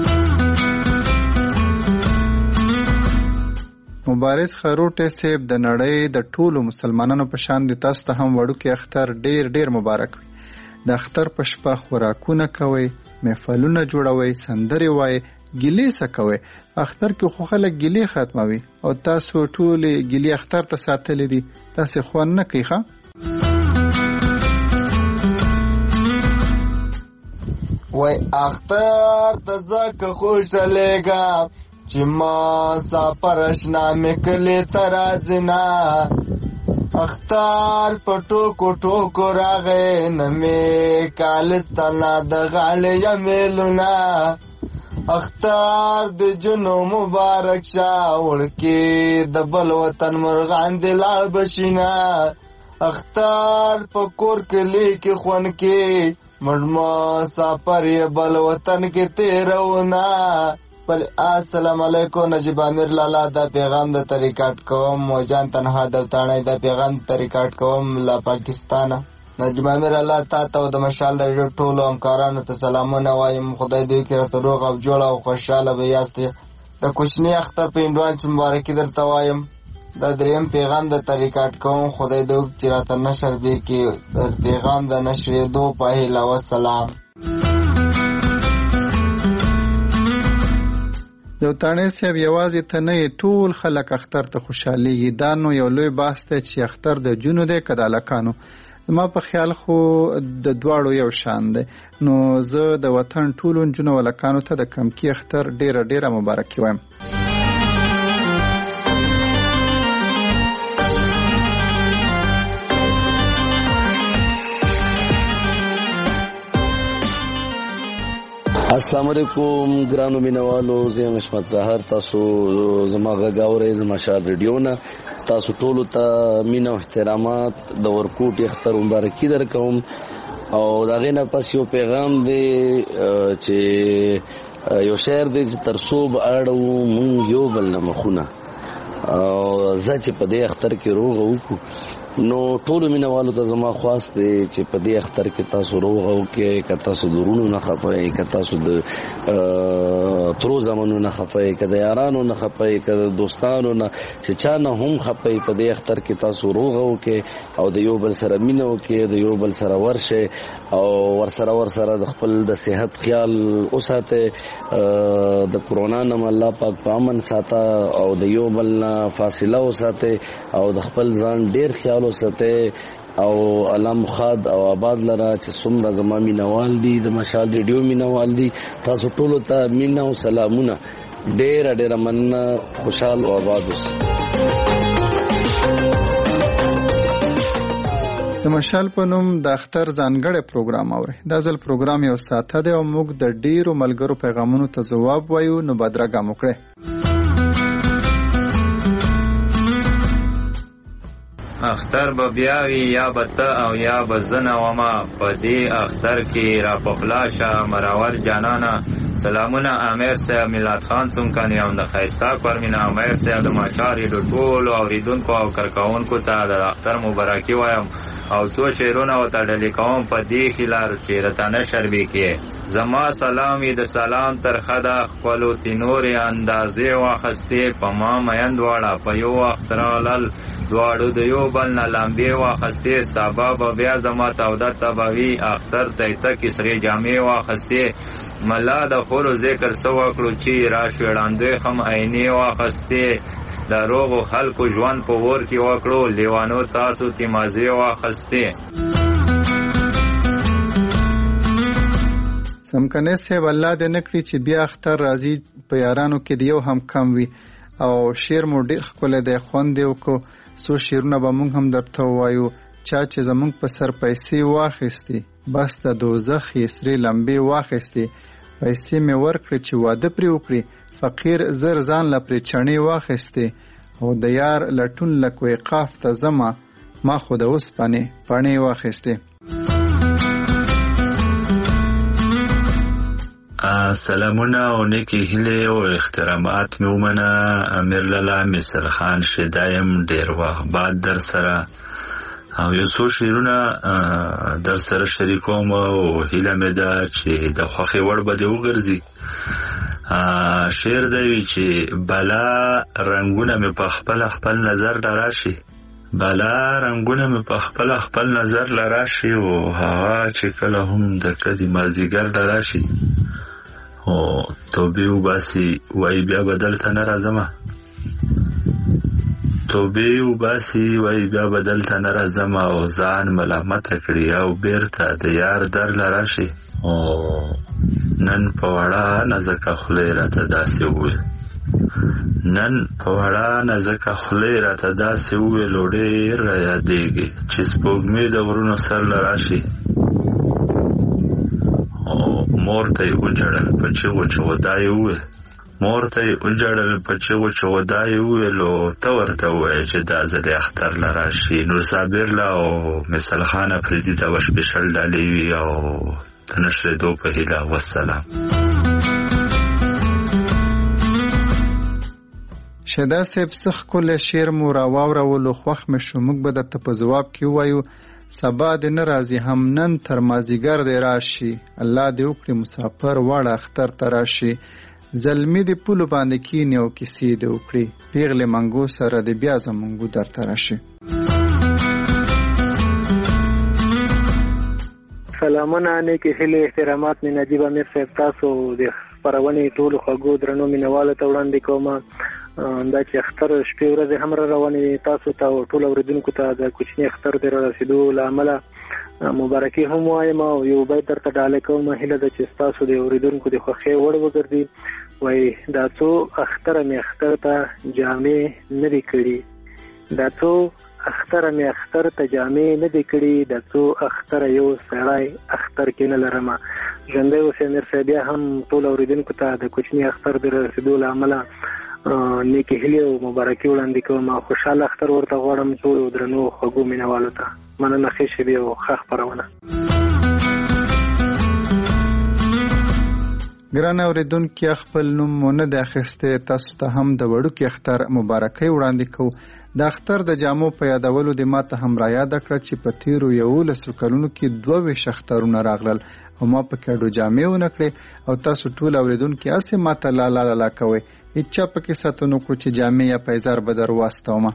A: مبارز خروټی صاحب د نړۍ د ټولو مسلمانانو په شان دي تاسو ته هم وړوکی اختر ډیر ډیر مبارک وي. د اختر په شپه خوراکونه کوئ محفلونه جوړوئ سندرې وایئ ګیلې څه کوئ. اختر کې خو خلک ګیلې ختموي او تاسو ټولې ګیلې اختر ته ساتلې دي تاسې خوند نه کوي ښه.
V: وای اختر ته ځکه خوشحالېږم چې ما سفر اشنا مې کلي ته راځي نه اختر په ټوکو ټوکو راغی نه مې کالستانه د غاړې یا میلونه اختر د جنو مبارک شه وړکې د بل وطن مرغان دې لاړ بشي نه اختر په کور کلي کې خوند کې مړما سفر یې بل وطن کې تېروونه. بله السلام علیکم نجیب امیر لالا دا پیغام د طریقات کوم موجان تنها دوتاڼی دا پیغام د طریقات کوم لا پاکستانه. نجیب امیر لالا تا ته او د مشال د ټولو همکارانو ته سلامونه وایم خدای دوی کې راته روغ او جوړ او خوشحاله به یاستې. د کوچني اختر په هندوان چې مبارکي درته وایم. دا دریم پیغام د طریقات کوم خدای دوی چې راته نشر بې کې پیغام د نشرېدو په هیله وسلام.
A: دوتاڼی صاحب یوازې ته نه ټول خلک اختر ته خوشحالیږي دا نو یو لوی بحث دی چې اختر د جونو دی که د هلکانو. زما په خیال خو د دواړو یو شان دی نو زه د وطن ټولو نجونو او هلکانو ته د کمکي اختر ډیره ډیره مبارکي وایم.
W: السلام علیکم ګرانو مینوالو زه حشمت ظاهر تاسو زما غږ اورئ د مشال ریډیو نه تاسو ټولو ته مینه او احترامات د ورکوټ اختر مبارکي درکوم او د هغې نه پس یو پیغام دی چې یو شعر دی چې تر څو به اړوو مونږ یو بل نه مخونه او زه چې په دې اختر کې روغه وکړو نو ټول مینوالو ته زما خواست دی چې په دې اختر کې تاسو روغ او کې که تاسو درونو نه خفای، که تاسو د ترو زمانو نه خفای، که د یارانو نه خفای، که د دوستانو نه چې چا نه هم خفای، په دې اختر کې تاسو روغ او کې او د یو بل سره مینه وکړئ، د یو بل سره ورشه او ورسره د خپل د صحت خیال وساتئ، د کرونا نه الله پاک په امن ساته او د یو بل نه فاصله وساتئ او د خپل ځان ډیر خیال وساتئ او الله مخاد او آباد لره چې څومره زما مینوال دي د مشال ریډیو مینوال دي، تاسو ټولو ته مینه او سلامونه، ډیره مننه، خوشحال او آباد اوسئ.
A: د مشال په نوم د اختر ځانګړی پروګرام اوري. دا ځل پروګرام یو ساعته دی او موږ د ډیرو ملګرو پیغامونو ته ځواب وایو، نو بدرګه مو کړئ.
L: اختر به بیاوی یا بته او یا بزنه وما په دې اختر کې را پخلاشه مراور جانانا. سلامونه امیر صاحب، میلاد خان سونکانی او د خیستا پرمین امیر صاحب د ماشاري د ټولو اوریدونکو او کارکونکو ته د اختر مبارکي وایم او څو شعرونه او تړلې کوم په دې خلار چې رتانه شربي کې. زما سلامي د سلام تر خدا خپلو تینوري اندازې واخستې په ما میند واړه په یو اخترالل دواړو د یو بل نه لمبې واخستې. سبا به بیا زما توده تبوي اختر ته کسرې جامې واخستې. ملا د خورو ذکر سو وکړو چې را شوړاندوی خم عینې واخستې. د روغو خلکو ژوند په ور کې وکړو لیوانو تاسو تیمازې واخستې.
A: سمکنه صاحب الله دې نکړي چې بیا اختر راځي په یارانو کې دیو هم کم وي او شعر مو ډیر ښکلی دی، خوند یې وکړو. څو شعرونه به موږ هم درته ووایو. چا چې زموږ په سر پیسې واخیستې، بس د دوزخ یې سرې لمبې واخیستې. پیسې مې ورکړې چې واده پرې وکړي، فقیر زر ځان له پرې چڼې واخیستې. او د یار لټون لکه وقاف ته زما، ما خو د اوسپنې پڼې واخیستې.
L: سلامونه او نیکی هیله او احترامات مې ومنه. امیر لالا مصر خان شدایم ډیر وخت بعد در سره او یو څو شعرونه در سره شریکوم او هیله مې ده چې د خوښې وړ به دې وګرځي. شعر دی چې بلا رنگونه مې په خپل نظر لراشي، بلا رنگونه مې په خپل نظر لراشي او هوا چې کله هم د کدي مازیګر لراشي او توبې وباسي وای بیا بدل ته نه راځمه، توبې وباسي وای بیا بدل ته نه راځمه او ځان ملامت کړي او بیرته د یار در لراشي. او نن په وړه نزکه خولې راته داسې وویل، نن په وړه نزکه خولې راته داسې وویل او ډېر رایادېږي چې سپوږمۍ د غرونو سر لراشي. مور ته یې وجړل په چغو چغو دا یې وویل، مور ته یې وجړل په چغو چغو دا یې وویل او ته ورته ووایه چې دا ځل یې اختر له راشي. نور صابر له او مثل خان افریدي ته وشپېشل ډالۍ وي او د نشرېدو په هیله. والسلام.
A: شهدا صاحب څه ښکلی شعر مو راواورولو، خوښ مې شو. موږ به درته په ځواب کې ووایو سبا دې نه راځي هم نن تر مازدیګر دې راشي. الله دې وکړي مسافر واړه اختر ته راشي. زلمي دې پولو باندې کینې او کیسې دې وکړي، پیغلې منګو سره دې بیا زمونږ درته راشي.
E: سلامونه، نیکې هیلې احترامات مې نجیب امیر صاحب تاسو د خپرونې ټولو خوږو درنو مینوالو ته وړاندې کوم. دا چې اختر شپې ورځې هم را روانې تاسو ته او ټولو اورېدونکو ته د کوچني اختر د رارسېدو له امله مبارکي هم وایم او یو بیت درته ډالۍ کوم. هیله ده چې ستاسو د اورېدونکو د خوښۍ وړ وګرځي. وایي دا څو اختره مې اختر ته جامې نه دي کړي، دا څو اختره مې اختر ته جامې نه دي کړي، دا څو اختره یو سړی اختر کې نه لرمه. ژوندی اوسئ امیر صاحب. بیا هم ټولو اورېدونکو ته د کوچني اختر د رارسېدو له امله نیکې هیلې او مبارکي وړاندې کوم. خوشحاله اختر ورته غواړم ټولو درنو خوږو مینوالو ته. مننه، ښې شېبې او ښه خپرونه.
A: ګران اورېدونکي، خپل نوم مو نه دی اخیستی، تاسو ته هم د وړوکي اختر مبارکۍ وړاندې کوو. د اختر د جامو په یادولو د ماته هم را یاد کړ چې په تیرو 11 کلونو کې 22 اخترونه راغلل او ما په کډو جامې ونه کړې او تاسو ټول اوریدونکو اسې ماته لا لا لا کوي هیڅ په کې ساتونو کو چې جامې یا پیزار بدر واستومه.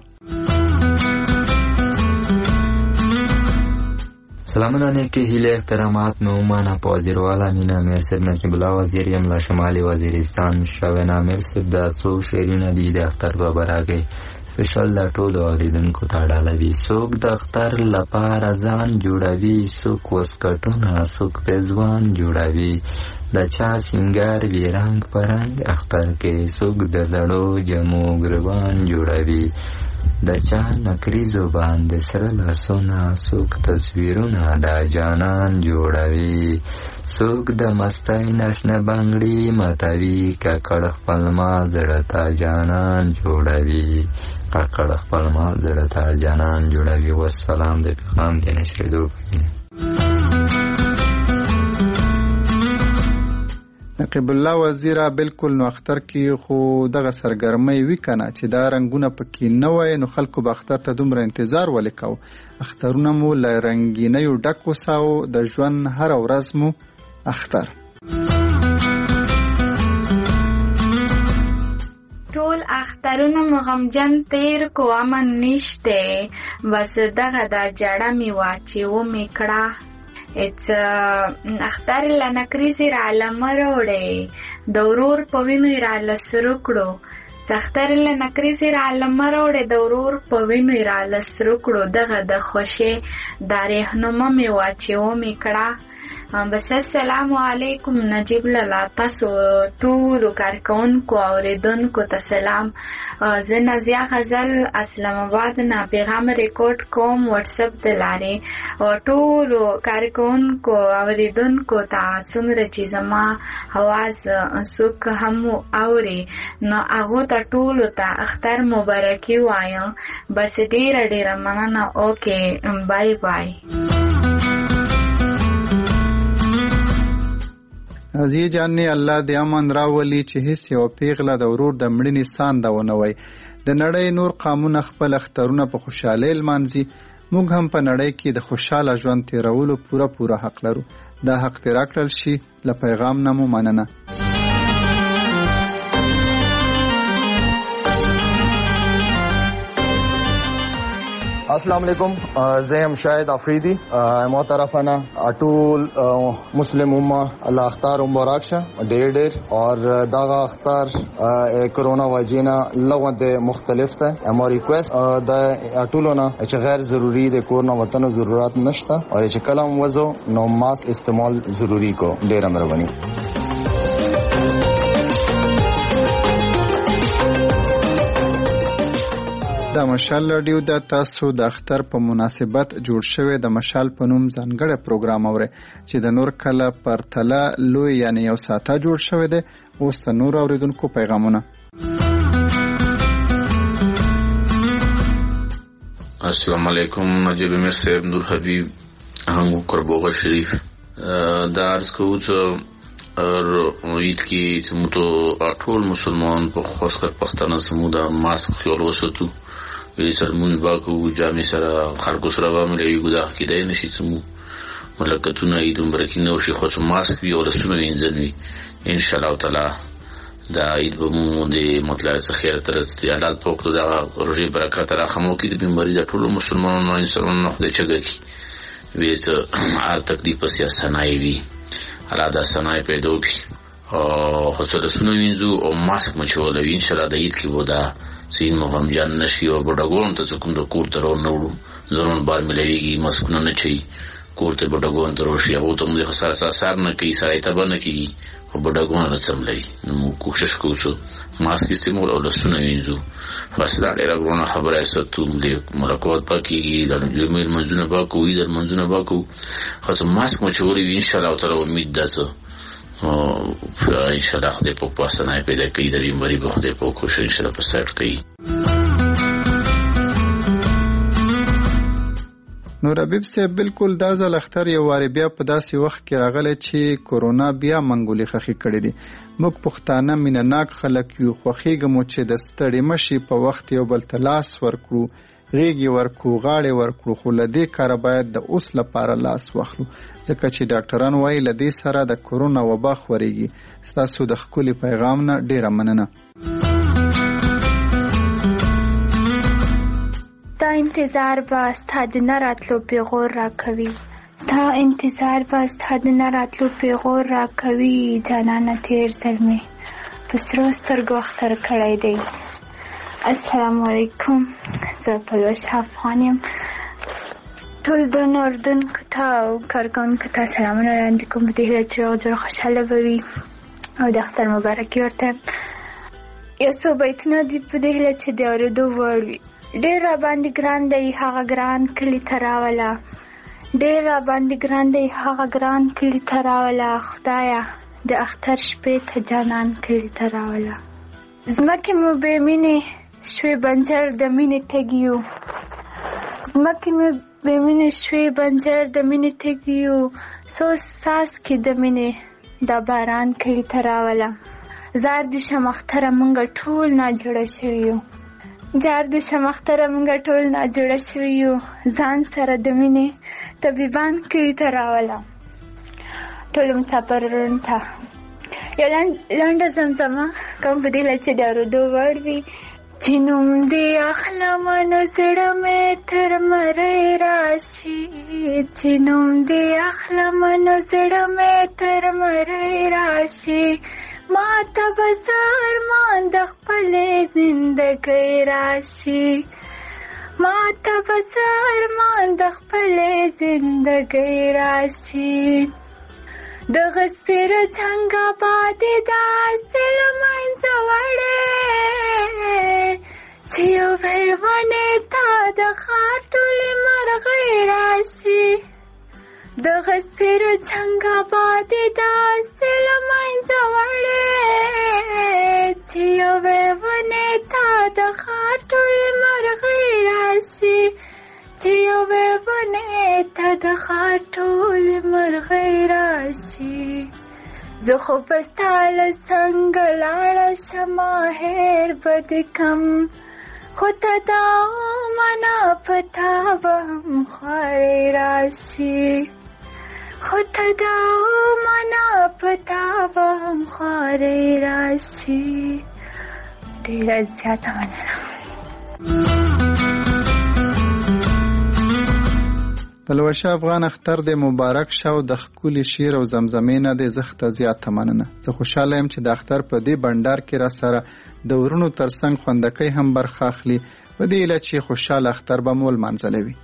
J: سلامونه نیکی هیله احترامات نومانا پوزیروالا مینا مرسب نجیب الله وزیر یملا شمالی وزیرستان شاوینا مرسب دا څو شیرونه دي د اختر په برابر سپیشل دا ټول اوریدونکو ته ډالوي. څوک د اختر لپاره ځان جوړوي، څوک وسکټونه، څوک پیزوان جوړوي، د چا سینګار وی رنگ پرنګ اختر کې، څوک د زړو جمو ګروان جوړوي، د چا نکریزو باندې سره لاسونه، څوک تصویرونه د جانان جوړوي، څوک د مستۍ نشنه بنګړي ماتوي، ککړ خپل ما زړه ته جانان جوړوي، ککړ خپل ما زړه ته جانان جوړوي. والسلام د پیغام د نشریدو.
A: نقیب الله وزیره بالکل نو اختر کې خو دغه سرګرمۍ وی کنه چې دا رنگونه پکې نه وای نو خلکو به اختر ته دومره انتظار ولیکاو. اخترونه مو له رنگینیو ډک وساو، د ژوند هر ورځ مو اختر.
D: ټول اخترونه مو غمجن تیر کو امن نشته، بس دغه دا جړه می واچي و می کړه. اختر لنکریزی را لمروڑے دورور پوینوی را لسرکڑو، اختر لنکریزی را لمروڑے دورور پوینوی را لسرکڑو، دغه د خوشی دا رهنما می واچیو می کړه. بس السلام علیکم نجیب لالا، تاسو ټول کارکونکو اوریدونکو ته سلام. زه نازیه غزل اسلام آباد نه پیغام ریکارډ کوم واتس اپ د لارې او ټول کارکونکو اوریدونکو ته څومره چې زما आवाज څوک هم اوري نو هغه ته ټول ته اختر مبارکي وایم. بس ډیره مننه. اوکې بای بای.
A: ازی جانې الله دې امن راولي چې هیڅ یو پیغله د ورور د مړینې سان دا ونه وي. د نړۍ نور قومونه خپل اخترونه په خوشحالۍ لمانځي، موږ هم په نړۍ کې د خوشاله ژوند تیرولو پوره حق لرو. دا حق تیر کړل شي. له پیغام نه مو مننه.
V: السلام علیکم. زه ام شاهد افریدی. محترفانه ټول مسلم امه الله اختر مبارک شه ډېر اور دا اختر کرونا وجینا لغت مختلف ته. اما ریکوست دا ټولونه چې غیر ضروری د کورنا وطن ضرورت نشته او چې کلام وځو نو ماسک استعمال ضروری کو. ډېر مهرباني.
A: د مشال رادیو د تاسو د اختر په مناسبت جوړ شوی د مشال په نوم ځانګړی پروګرام اوري چې د نور کله پرتله لوی یعنی یو ساعته جوړ شوی دی. اوس د نور اوریدونکو پیغامونه.
F: السلام علیکم. نجیب امیر صاحب، نور حبیب هنگو کربوغا شریف دا عرض کوو چې عید کې زموږ ټول مسلمان په خاص کر پښتانه زموږ د ماسک خیال وساتو، ویلي سره مونږ باکو جامې سره خلکو سره به ملوي ګدا کېدای نشي چې مو ملکتونه عید مبارک نه وشي، خو ماسک وي او رسمه وینځل وي. ان شاء الله تعالی دا عید به مو د مطلع خیر تر استعداد پوکړو دا روزي برکات راخمو کې د بیماری د ټول مسلمانانو انسانانو خدای چګه کی وی ته هر تکلیف سیاست نه وي الله دا سنای پیدا کی او خاصه رسمه وینځو او ماسک مچولوي. ان شاء الله د عید کې ودا سین مهم جان نشي او بډګون ته کوم د کور تر نو زرون بار ملويږي ماسکونه نه چي کور ته بډګون تر شي او ته موږ سره سره نه کوي سره ته باندې کوي او بډګون رسملای. نو کوشش کوو ماسک استعمال او لسونه وینځو. فاصله ډیره غوڼه خبره ستو دې ملکوت پکې د جمعې منځونه باکو وي د منځونه باکو خاصه ماسک مچولي. ان شاء الله تعالی امید ده ان شاء الله خدای په پاسنه پیدا کوي د بیماری به خدای په کوشش ان شاء الله په سټ کوي.
A: نو ربیب صاحب بالکل دا ځل اختر یو واري بیا په داسې وخت کې راغلی چې کورونا بیا منګولې خخې کړې دي. موږ پښتانه مینه‌ناک خلک یو، خوښېږه مو چې د ستړي مشي په وخت یو بل ته لاس ورکړو، غېږې ورکړو، غاړې ورکړو، خو له دې کاره باید د اوس لپاره لاس واخلو، ځکه چې ډاکټران وایي له دې سره د کورونا وبا خورېږي. ستاسو د ښکلي پیغام نه ډېره مننه.
G: ستا انتظار به ستا د نه راتلو پیغور راکوي، ستا انتظار به ستا د نه راتلو پیغور راکوي. جانانه تیر ځل مې په سرو سترګو اختر کړی دی. السلام علیکم، زه پلوشه افغان یم. ټول درنو اردوونکو ته او کارکوونکو ته سلامونه وړاندې کوم په دې هیله چې روغ جوړ خوشحاله به وي او د اختر مبارکي ورته. یو څو بیتونه دي په دې هیله چې د اورېدو وړ وي. ډېر راباندې ګران دی هغه ګران کلي ته راوله، ډېر راباندې ګران دی هغه ګران کلي ته راوله. خدایه د اختر شپې ته جانان کلي ته راوله. ځمکې مو بې مینې شوې بنجر د مینې تږي یو، ځمکې مو بې مینې شوې بنجر د مینې تږي یو. څو څاڅکي د مینې دا باران کلي ته راوله. زار دې شم اختره مونږ ټول ناجوړه شوي یو، جار دې شم اختره مونږ ټول ناجوړه شوي یو. ځان سره د مینې طبیبان کلي ته راوله. ټولو مسافرانو ته یو لنډه زمزمه کوم په دې هیله چې د اورېدو وړ وي. چې نوم دې اخلم نو زړه مې تر مرۍ راشي، چې نوم دې اخلم نو زړه مې تر مرۍ راشي. ما ته به زه ارمان د خپلې زندګۍ راشي، ما ته به زه ارمان د خپلې زندګۍ راشي. دغه سپېره جنګ آبادي داسې له منځه وړې چې یوې ونې ته د ښار ټولې مرغۍ راشي. دغه سپېره جنګ آبادي داسې له منځه وړې چې یوې ونې ته د ښار ټولې مرغۍ راشي، چې یوې ونې ته د ښار ټولې مرغۍ راشي. زه خو به ستا له څنګه لاړه شمه هېر به دې کم، خو ته دا ومنه په تا به هم خوارۍ راشي، خو ته دا ومنه په تا به هم خوارۍ راشي. ډېره زیاته مننه.
A: پلوشه افغان اختر دې مبارک شه او د ښکلي شعر او زمزمې نه دې زه زیاته مننه. زه خوشحاله یم چې د اختر په دې بنډار کې را سره د ورونو ترڅنګ خوندکۍ هم برخه اخلي، په دې هیله چې خوشحاله اختر به مو لمانځلی وي.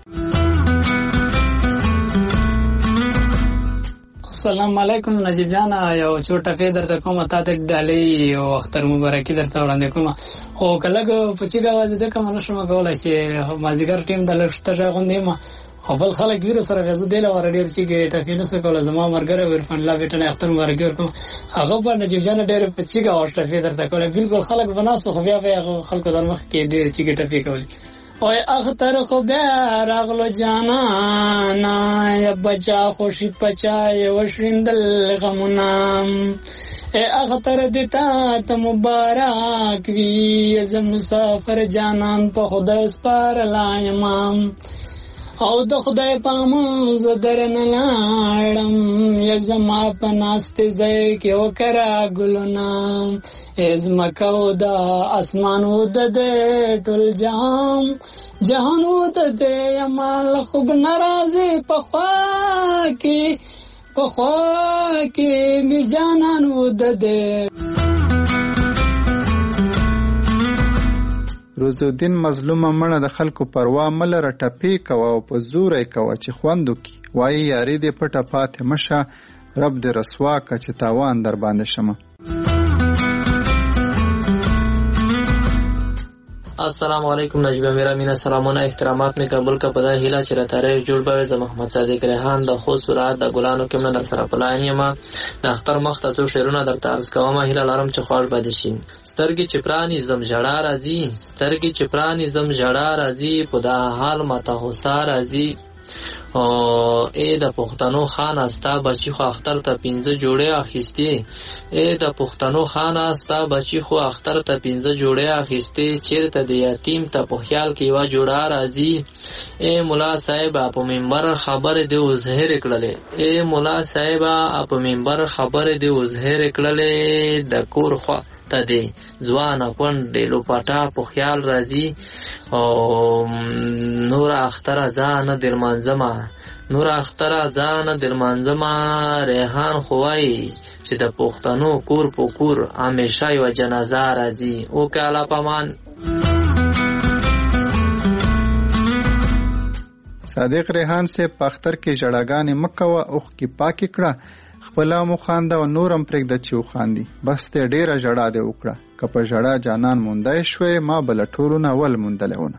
C: السلام علیکم نجیب جان، یو څو ټکي درته کوم، تا ته ډالۍ او اختر مبارکي درته وړاندې کوم. خو کله په چیګه وځي ځکه منو شم کولای چې مازیګر ټیم د لښته غوندې ما خپل خلک ویره سره غزو دی لور ډیر چې ټکي نه سکول. زما مرګره ورفن لا بیٹنه اختر مبارکي ورکوم. هغه په نجیب جان ډیر په چیګه ورته درته کوله. بالکل خلک بناسو خو بیا به خلکو در مخ کې ډیر چیګه ټپي کوي. اوه اختر خو بیا راغلو جانانا، یا بچا خوشی پچای وشریندل غمونه. اے اختر دیتا ته مبارک وی، از مسافر جانان په خدای سپار لایم، او د خدای پامن زه درنه لاړم، یا زما په ناستې ځای کې وکره ګلونه. ځمکه او د اسمان و د دې ټول جهان و د دې یما له خوب ناراضي پخوا کې می جانان و د دې.
A: روزالدین مظلومه مړه د خلکو پروا ملره، ټپې کوه او په زور یې کوه چې خوند وکړي. وایي یاري دې پټه پاتې مشه، رب دې رسوا که چې تاوان در باندې شمه.
I: السلام علیکم نجیبه میرا مینا، سلامونه احترامات می قبول کا پدا هیلا چې را تاریخ جوړ به زه محمد صادق ریحان د خو سرعت د ګلانو کې من در سره پلان یم. د اختر مخ ته څو شعرونه درته عرض کوم، هیله لرم چې خوښ بد شي. سترګې چې پرانی زم ژړا راځي، سترګې چې پرانی زم ژړا راځي، په دا حال ماته هوسا راځي. د پښتنو خان استا بچی خو اختر ته 15 جوړې اخیستي د پښتنو خان استا بچی خو اختر ته 15 جوړې اخیستي چیرته د یتیم ته په خیال کې وا جوړا راځي مولا صاحب په منبر خبره دی وزهر کړلې مولا صاحب په منبر خبره دی وزهر کړلې د کور خو ته دی ځوان پوند لو پټا په خیال راځي او نور اختر ځان درمنځما نور اختر ځان درمنځما ریحان خوای چې د پښتنو کور په کور همیشه یو جنازه راځي او کاله پمان.
A: صادق ریحان سے پختر کې جړاګانې مکوه اوخ کې پاکي کړه خپلا مو خانده او نورم پرېږده چې وخاندي بس ته ډېره ژړا دې وکړه که په ژړا جانان موندای شوی ما بل ټولونه ول موندلونه.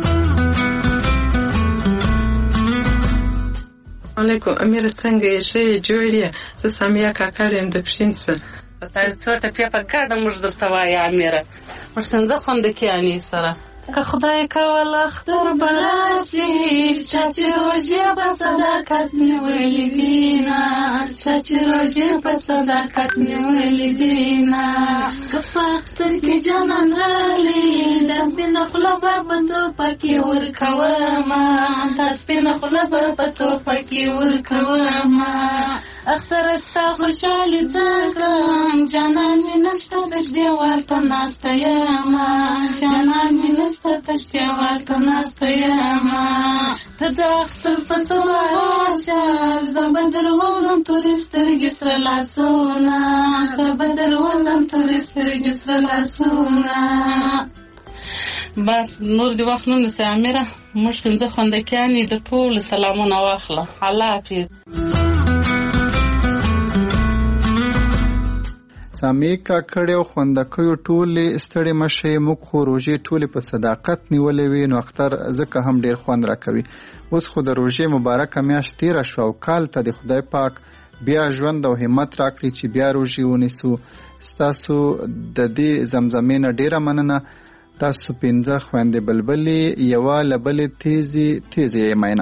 H: علیکم امیر څنګه یې ښه جوړې زه سامیه کاکړ یم د پښین څه څو ته په ګډه موږ درته وایو امیره موږ څنګه خوند کې اني سره که خدای کول اختر براسي چې روزي په صداقت نیولې دینا چې روزي په صداقت نیولې دینا که اختر کې جانان رالي داس بنا خلاب په تو پکې ور کوما داس بنا خلاب په تو پکې ور کوما اختر استا خوشالي زکرم جانان مې نشته د دې ورته ناسته یم جانان مې نشته د دې ورته ناسته یم ته د اختر په سما راشه زبدر وزم تورستر ګسر لاسونه زبدر وزم تورستر ګسر لاسونه بس نور دی وخت نو سه امیره مشکل زه خوندکانی د ټول سلامونه واخله الله حافظ.
A: سامی کاکړ او خوندکیو ټولې ستړې مشې موږ خو روژې ټولې په صداقت نیولې وي نو اختر ځکه هم ډېر خوند راکوي. اوس خو د روژې مبارکه میاشت تېره شوه او کال ته د خدای پاک بیا ژوند او همت راکړي چې بیا روژې ونیسو. ستاسو د دې زمزمې نه ډېره مننه. تاسو 15 خویندې بلبلې یوه له بلې تیزې تیزې یې مینه.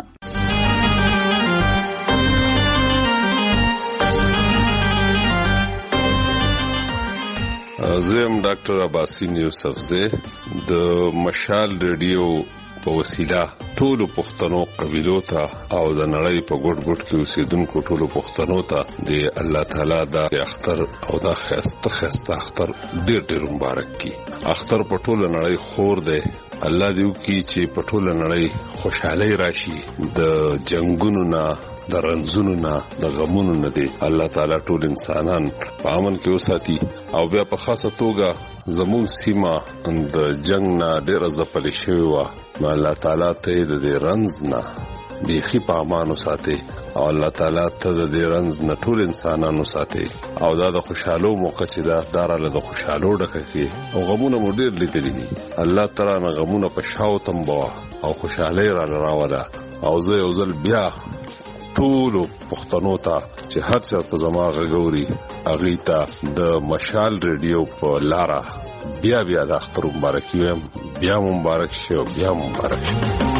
M: زه یم ډاکټر عباسین یوسفزی د مشال ریډیو په وسیله ټولو پښتنو قبیلو ته او د نړۍ په ګوټ ګوټ کې اوسېدونکو ټولو پښتنو ته د الله تعالی د اختر او د خسته اختر ډېر ډېر مبارک کی. اختر په ټوله نړۍ خور دی. الله دې وکړي چې په ټوله نړۍ خوشحالي راشي د جنگونو نه د رنځونو نه د غمونو نه دی الله تعالی ټول انسانان په امن کې وساتي او بیا په خاصه توګه زموږ سیمه د جنگ نه ډېره ځپلې شوې وه نو الله تعالی ته د دې رنځ نه بیخي په امان وساتي او الله تعالی ته د دې رنځ نه ټول انسانان وساتي او دا د خوشحالو موقع چې دا راله د خوشحالو ډکه کې او غمونه مو ډېر لیدلي دي الله تعالی نه غمونه په شاو تمبوه او خوشحالي راوله او زه یو ځل بیا ټولو پښتنو ته چې هر چېرته زما غږوري هغوی ته د مشال ریډیو په لاره بیا د اختر مبارکي وایم. بیا مبارک شي او بیا مبارک شي.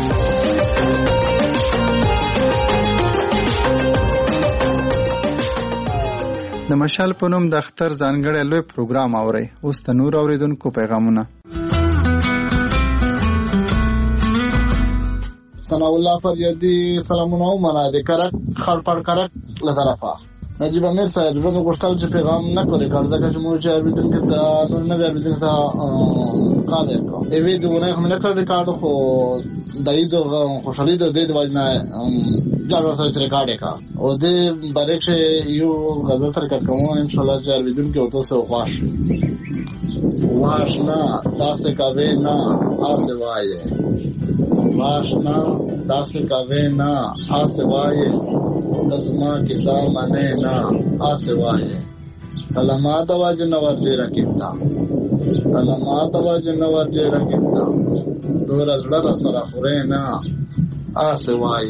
A: د مشال په نوم د اختر ځانګړی لوی پروګرام اورئ. اوس د نور اوریدونکو پیغامونه.
N: ثناء الله فریادی سلامونه ومنه د کرک خړپړ کرک له طرفه نجیب امیر صاحب زموږ غوښتل چې پیغام نه کوي کار ځکه چې موږ اورېدل کې دا نه اورېدل ته کار وکړو ایوې دونه هم نه کړ ریکارډ خو دای دو خوشالي د دې وجنه جوړ سره ریکارډ کا او دې برېښه یو غزل تر کوم ان شاء الله چې اورېدل کې اوته سو خواش نه تاسو کوي نه آسه وایي واشنا داسې کوي نه آسه وایي دزما کیسه منه نه آسه وایي کلمات واجب نو ورجه کېتا کلمات واجب نو ورجه کېتا دور زړه سره خورې نه آسه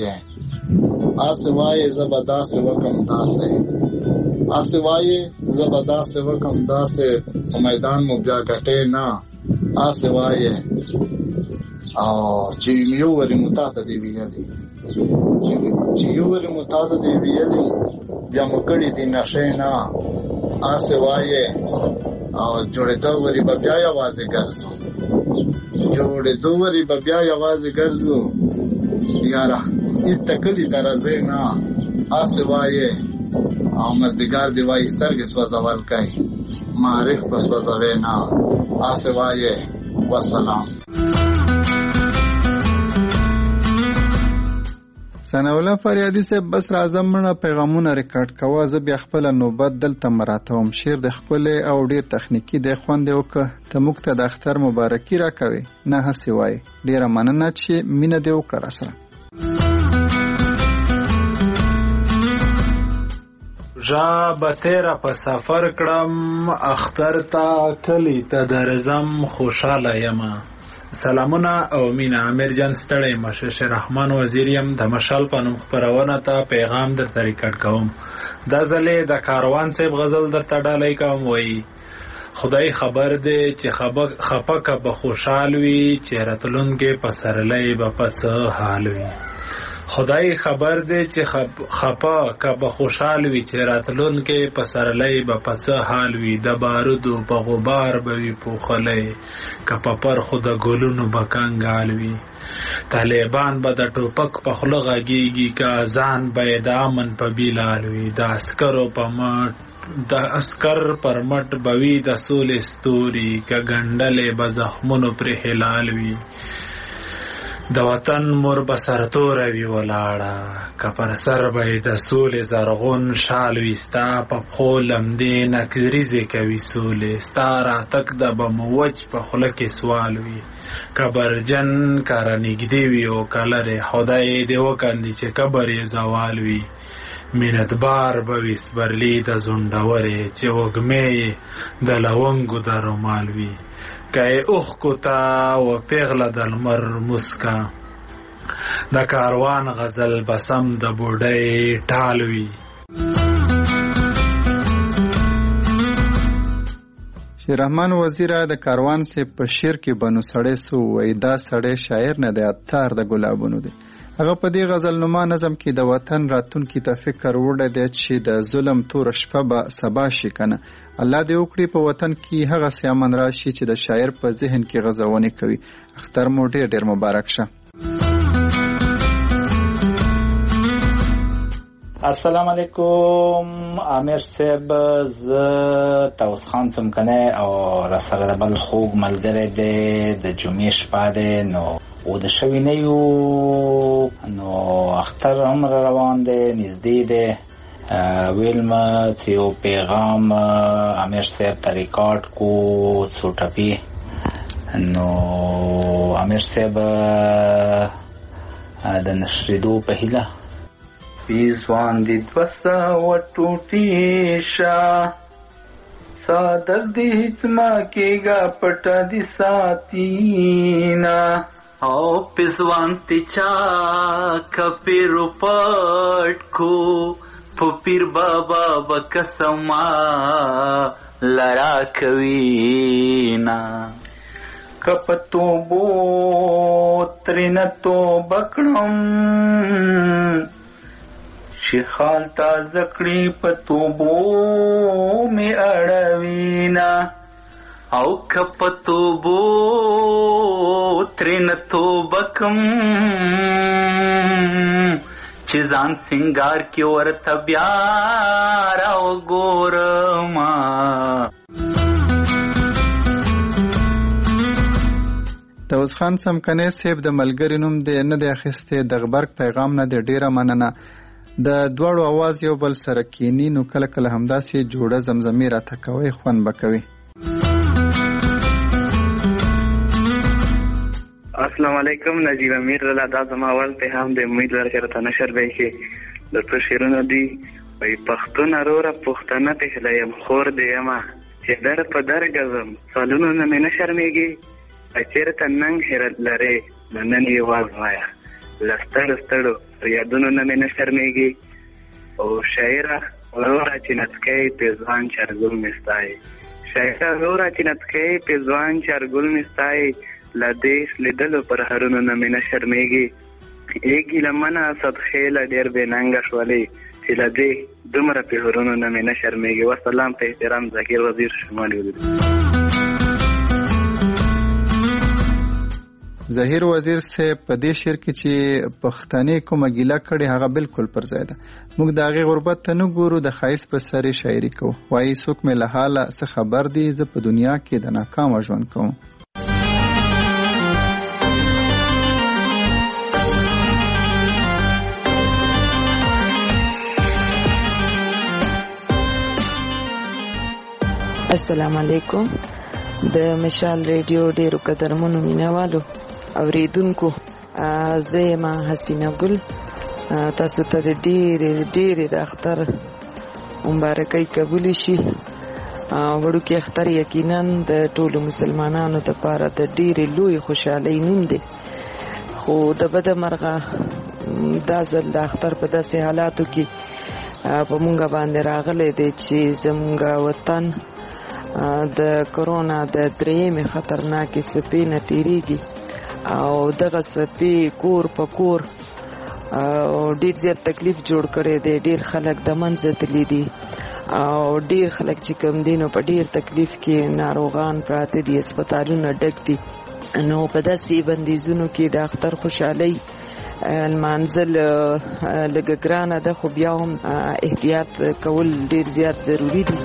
N: وایي زبدا سے وکم داسه آسه وایي زبدا سے وکم داسه په میدان مو بیا غټه نه آسه وایي او چې یو ورې متاته دی ویلي چې یو وری مو تاسو دی ویلي بیا مو کړی دی نشه نه آسه وایې او جوړې دوه وری بیا یوازې ګرځو جوړې دوه وری بیا یوازې ګرځو یاره اتکلی درځې نه آسه وایې او مزدګار دی وایي سترګې سوځول کوي معرف په سوځوي نه آسه وایې والسلام.
A: ثناءالله فریادي صاحب بس راځم مړه پیغامونه ریکارډ کوه زه بیا خپل نوبت دلته مراتوم شعر د ښکلی او ډیر تخنیکي دی خوند یې وکړه ته موږ ته د اختر مبارکي راکوې نه هسې وایې ډیره مننه چې مینه دې وکړه راسره.
O: ژا به تیره په سفر کړم اختر ته کلی ته درځم خوشحاله یمه. سلامونه او مینه امیر جان ستړی مشه شیر رحمان وزیر یم د مشال په نوم خپرونه ته پیغام درته ریکارډ کوم. دا ځلې د کاروان صاحب غزل درته ډالۍ کوم وایي خدای خبر دی چې خپه که به خوشحال وي چې راتلونکې پسرلی به په څه حال وي. خدای خبر دی چې خپه که به خوشحال وي چې راتلونکې پسرلی به په څه حال وي. د بارودو په غبار به وي پوښلی که په پرخو د ګلونو به کنګال وي. طالبان به د ټوپک په خوله غږیږي که اذان به یې د امن په بلال وي. د اسکر پر مټ به وي د سولې ستوري که ګنډلې به زخمونو پرې هلال وي. د وطن مور به سرتوره وي ولاړه که پر سر به یې د سولې زرغون شال وي. ستا په پښو لمدې نکریزې کوي سولې ستا راتګ د به مو وچ په خوله کې سوال وي. که برجن که رانږدې وي او که لرې خدای دې وکندي چې قبر یې زوال وي. مینتبار به وي سپرلي د زونډورې چې وږمې یې د لونګو د رومال وي. که یې اوښکو ته و پیغله د لمر مسکه د کاروان غزل بسم د بوډۍ ټال وي.
A: شیر رحمان وزیره د کاروان صاحب په شعر کې بنو سړی سو وایي دا سړی شاعر نه دی عطار د ګلابونو دی. هغه په دې غزل نما نظم کې د وطن راتلونکي ته فکر وړی دی چې د ظلم توره شپه به سبا شي کنه. الله دې وکړي په وطن کې هغه سي امن راشي چې د شاعر په ذهن کې غزونې کوي. اختر مو ډیر ډیر مبارک شه.
P: السلام علیکم امیر صاحب زه توس خان څمکنه او رسره د بل خوږ ملګری دی د جمعې شپه دی نو او د شوي نه یو نو اختر هم روان دی نږدې دی ویلمه چې یو پیغام امیر صاحب ته ریکارډ کو څو ټپې نو امیر صاحب د نشریدو په هیله پیزوان دی دوسا و ټوټی شا صادر دی هیڅ ما کېږه پټه دی ساتینا او پیزوان تی چا کپیرو پټ کو په پیر بابا بکسما لرا کوینا کپتو بو ترینتو بکړم شیخال تا زکړی پتوبو می اړوینا او کپتوبو ترینتو بکم چې ځان سنگار کې ورته بیا راو ګورما.
A: توس خان څمکنه صاحب د ملګری نوم دی نه دی اخیسته د غبرګ پیغام نه دی ډیره مننه. د دواړو आवाज یو بل سره کینی نو کله کله همداسې جوړه زمزمې را تکوي خوان بکوي.
Q: السلام علیکم نجیب امیر الله دا زما اول پیغام دی امیدوار چې راته نشر به شي د شعرونو دی وای پښتون اورا پښتنه په هلایم خور دی ما چې در په درګم سالونو نه مې نشرمېږي چیرته ننګ هرت لري نن یې وایا لستړو یادونو نه مې نشرمېږي او شاعره ورورا چې نتکې په ځوان چرګل مستای شاعره ورورا چې نتکې په ځوان چرګل مستای لدیس لیدلو پر هرونو نه مې نشرمېږي ایږي لمنه صدخیله ډېر بېننګه شولې چې له دې دومره پهرونو نه مې نه شرمېږي. وسلام په احترام ذکیر وزیر شمالي وزیر.
A: ظهیر وزیر صاحب په دې شعر کې چې پښتنې کومه ګیله کړې هغه بالکل پر ځای ده. موږ د هغې غربت ته نه ګورو، د ښایست په سر یې شاعري کوو. وایي څوک مې له حاله څه خبر دی، زه په دنیا کې د ناکامه ژوند کوم.
K: السلام علیکم. د مشال ریډیو ډیرو قدرمنو مینوالو اوریدونکو، زه یم حسینه ګل. تاسو ته ډېرې د اختر مبارکۍ قبول شي. وړوکی اختر یقینا د ټولو مسلمانانو لپاره د ډېرې لوی خوشحالۍ نوم دی، خو د بده مرغه دا ځل د اختر په داسې حالاتو کې په مونږ باندې راغلی دی چې زمونږ وطن د کرونا د درېیمې خطرناکې څپې نه تېرېږي او دغه څپې کور په کور ډېر زیات تکلیف جوړ کړی دی. ډېر خلک د منځه تللي دي او ډېر خلک چې کوم دي نو په ډېر تکلیف کې ناروغان پراته دي، هسپتالونه ډک دي. نو په داسې بندیزونو کې د اختر خوشحالۍ لمانځل لږه ګرانه ده، خو بیا هم احتیاط کول ډېر زیات ضروري دي.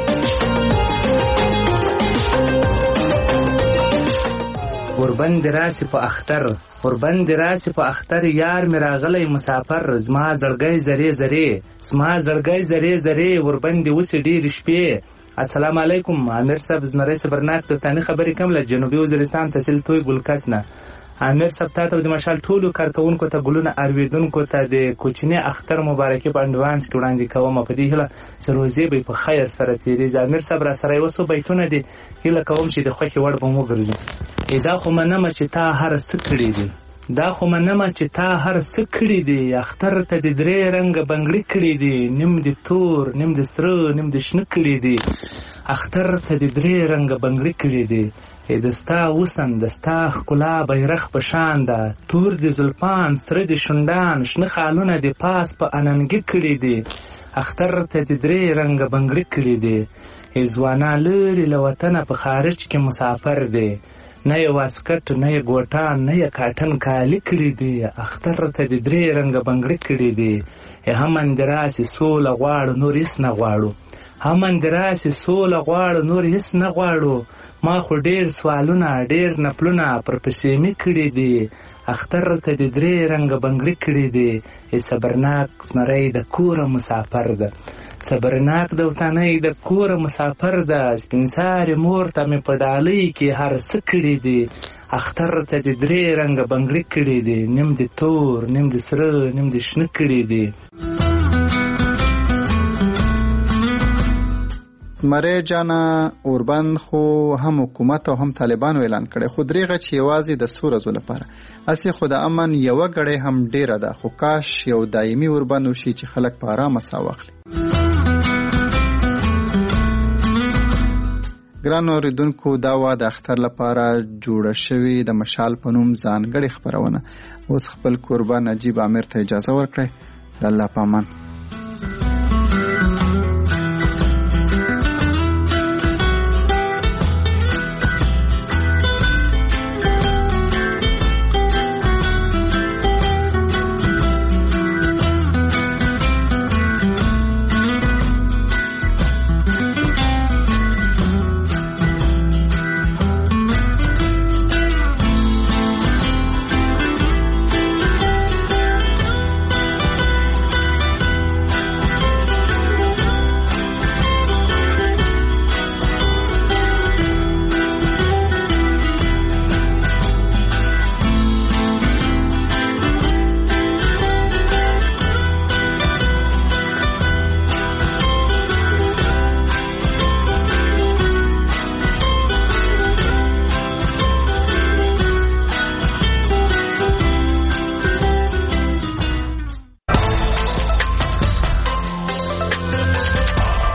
R: قربان راسي په اختر، قربان راسي په اختر، یار می راغلی مسافر، زما زړګی زری زری، زما زړګی زری زری، قربان دی وسی ډیر شپې. السلام علیکم. امیر صاحب زمری صبرناک ته تانی خبرې کوم له جنوبي وزیرستان تحصیل توي ګلکس نه. امیر صاحب ته د مشال ټولو کارکونکو ته ګلونه ارویدونکو ته د کوچنی اختر مبارکي په اډوانس کې وړاندې کوم. په دې هله سروزي به په خیر سره تیریږي. امیر صاحب را سره وسو بیتونه دي، هله کوم چې د خوښي وړ به مو ګرځي. دا خو منمه چې تا هر څه کړی دی، دا خو منمه چې تا هر څه کړی دی. اختر ته د درې رنګه بنګړي کړی دی، نیم د تور، نیم د سره، نیم د شنه کړی دی. اختر ته د درې رنګه بنګړي کړی دی. دستا وسن دستا ښکلا بیرغ په شان ده، تور د زلفان، سره د شونډان، شنه خالونه د پاس په اننګي کړی دی. اختر ته د درې رنګه بنګړي کړی دی. ځوانان لري له وطنه په خارج کې مسافر دی، نه یې واسکټ، نه یې ګوټان، نه یې کاټن کالي کړي دي. اختر ته د درې رنګه بنګړي کړي دي. هم اندراسي سوله غواړو نور هېڅ نه غواړو، هم اندراسي سوله غواړو نور هېڅ نه غواړو. ما خو ډېر سوالونه، ډېر نپلونه پر پسې مې کړي دي. اختر ته د درې رنګه بنګړي کړي دي. صبرناک زمری د کوره مسافر ده، صبرناک د وطنۍ د کوره مسافر ده. سپین سارې مور ته مې په ډالۍ کې هر څه کړي دي. اختر ته د درې رنګه بنګړي کړي دي، نیم د تور، نیم د سره، نیم د شنه کړي دي.
A: زمری جانا اوربند خو هم حکومت او هم طالبانو اعلان کړي، خو دریغه چې یوازې د څو ورځو لپاره. اصلي خو د امن یوه ګړۍ هم ډیره ده، خو کاش یو دایمي اوربند وشي چې خلک په ارامه ساه واخلي. ګران اوریدونکو، دا وا د اختر لپاره جوړه شوې د مشال په نوم ځانګړې خپرونه. اوس خپل قربان نجیب امیر ته اجازه ورکړئ. د الله په امان.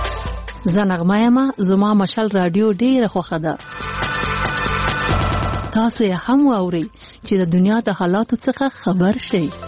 S: زه نغمه یم. زما مشال رادیو ډیره خوښه ده. تاسو یې هم واورئ چې د دنیا د حالاتو څخه خبر شئ.